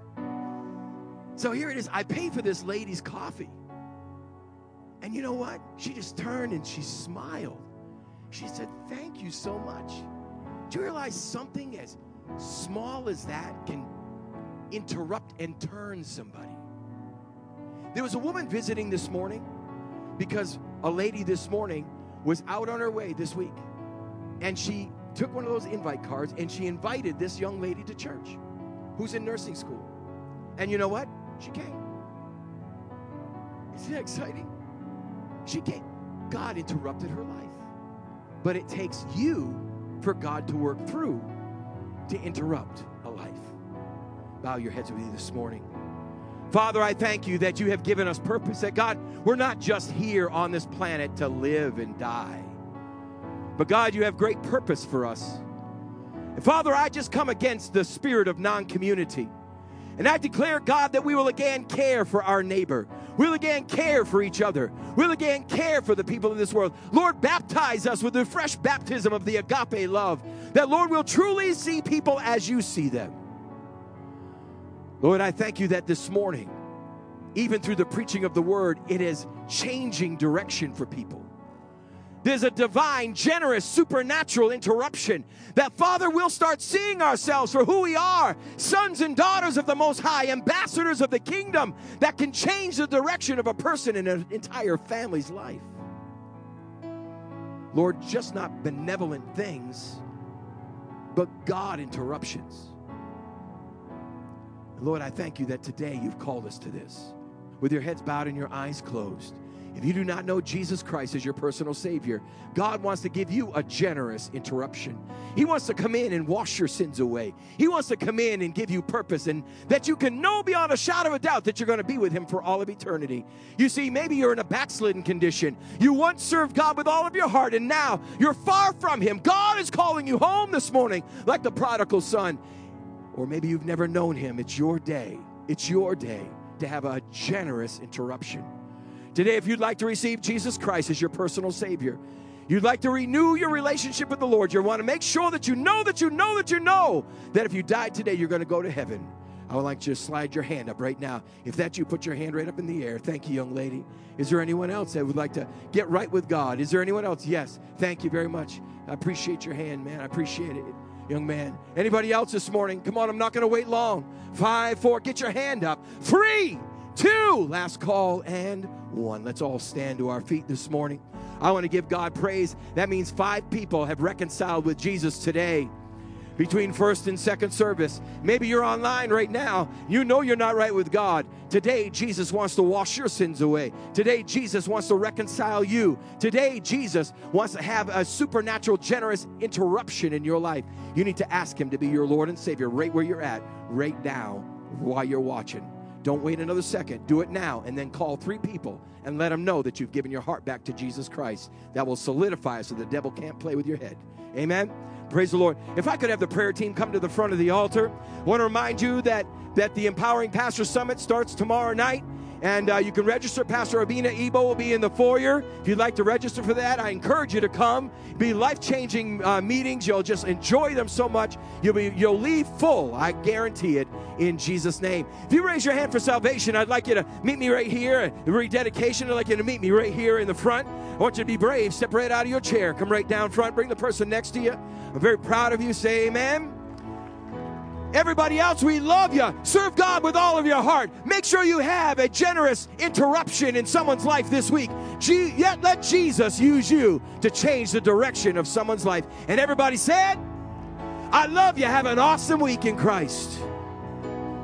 So here it is. I pay for this lady's coffee. And you know what? She just turned and she smiled. She said, "Thank you so much." Do you realize something as small as that can interrupt and turn somebody? There was a woman visiting this morning because a lady this morning was out on her way this week. And she took one of those invite cards and she invited this young lady to church who's in nursing school. And you know what? She came. Isn't that exciting? She came. God interrupted her life. But it takes you for God to work through to interrupt a life. Bow your heads with me this morning. Father, I thank you that you have given us purpose. That God, we're not just here on this planet to live and die. But God, you have great purpose for us. And Father, I just come against the spirit of non-community. And I declare, God, that we will again care for our neighbor. We'll again care for each other. We'll again care for the people in this world. Lord, baptize us with the fresh baptism of the agape love. That, Lord, we'll truly see people as you see them. Lord, I thank you that this morning, even through the preaching of the word, it is changing direction for people. There's a divine, generous, supernatural interruption that, Father, we'll start seeing ourselves for who we are, sons and daughters of the Most High, ambassadors of the kingdom that can change the direction of a person and an entire family's life. Lord, just not benevolent things, but God interruptions. Lord, I thank you that today you've called us to this. With your heads bowed and your eyes closed, If you do not know Jesus Christ as your personal Savior, God wants to give you a generous interruption. He wants to come in and wash your sins away. He wants to come in and give you purpose, and that you can know beyond a shadow of a doubt that you're going to be with Him for all of eternity. You see, maybe you're in a backslidden condition. You once served God with all of your heart, and now you're far from Him. God is calling you home this morning like the prodigal son. Or maybe you've never known Him. It's your day. It's your day to have a generous interruption. Today, if you'd like to receive Jesus Christ as your personal Savior, you'd like to renew your relationship with the Lord, you want to make sure that you know that you know that you know that if you died today, you're going to go to heaven. I would like you to slide your hand up right now. If that's you, put your hand right up in the air. Thank you, young lady. Is there anyone else that would like to get right with God? Is there anyone else? Yes. Thank you very much. I appreciate your hand, man. I appreciate it, young man. Anybody else this morning? Come on, I'm not going to wait long. Five, four, get your hand up. Three, two, last call, and one. Let's all stand to our feet this morning. I want to give God praise. That means five people have reconciled with Jesus today between first and second service. Maybe you're online right now. You know you're not right with God. Today, Jesus wants to wash your sins away. Today, Jesus wants to reconcile you. Today, Jesus wants to have a supernatural, generous interruption in your life. You need to ask Him to be your Lord and Savior right where you're at, right now, while you're watching. Don't wait another second. Do it now, and then call three people and let them know that you've given your heart back to Jesus Christ. That will solidify so the devil can't play with your head. Amen? Praise the Lord. If I could have the prayer team come to the front of the altar. I want to remind you that, that the Empowering Pastor Summit starts tomorrow night. And uh, you can register. Pastor Abina Ebo will be in the foyer. If you'd like to register for that, I encourage you to come. Be life-changing uh, meetings. You'll just enjoy them so much. You'll be you'll leave full. I guarantee it in Jesus' name. If you raise your hand for salvation, I'd like you to meet me right here. The rededication, I'd like you to meet me right here in the front. I want you to be brave. Step right out of your chair. Come right down front. Bring the person next to you. I'm very proud of you. Say amen. Everybody else, we love you. Serve God with all of your heart. Make sure you have a generous interruption in someone's life this week. Je- yet let Jesus use you to change the direction of someone's life. And everybody said, I love you. Have an awesome week in Christ.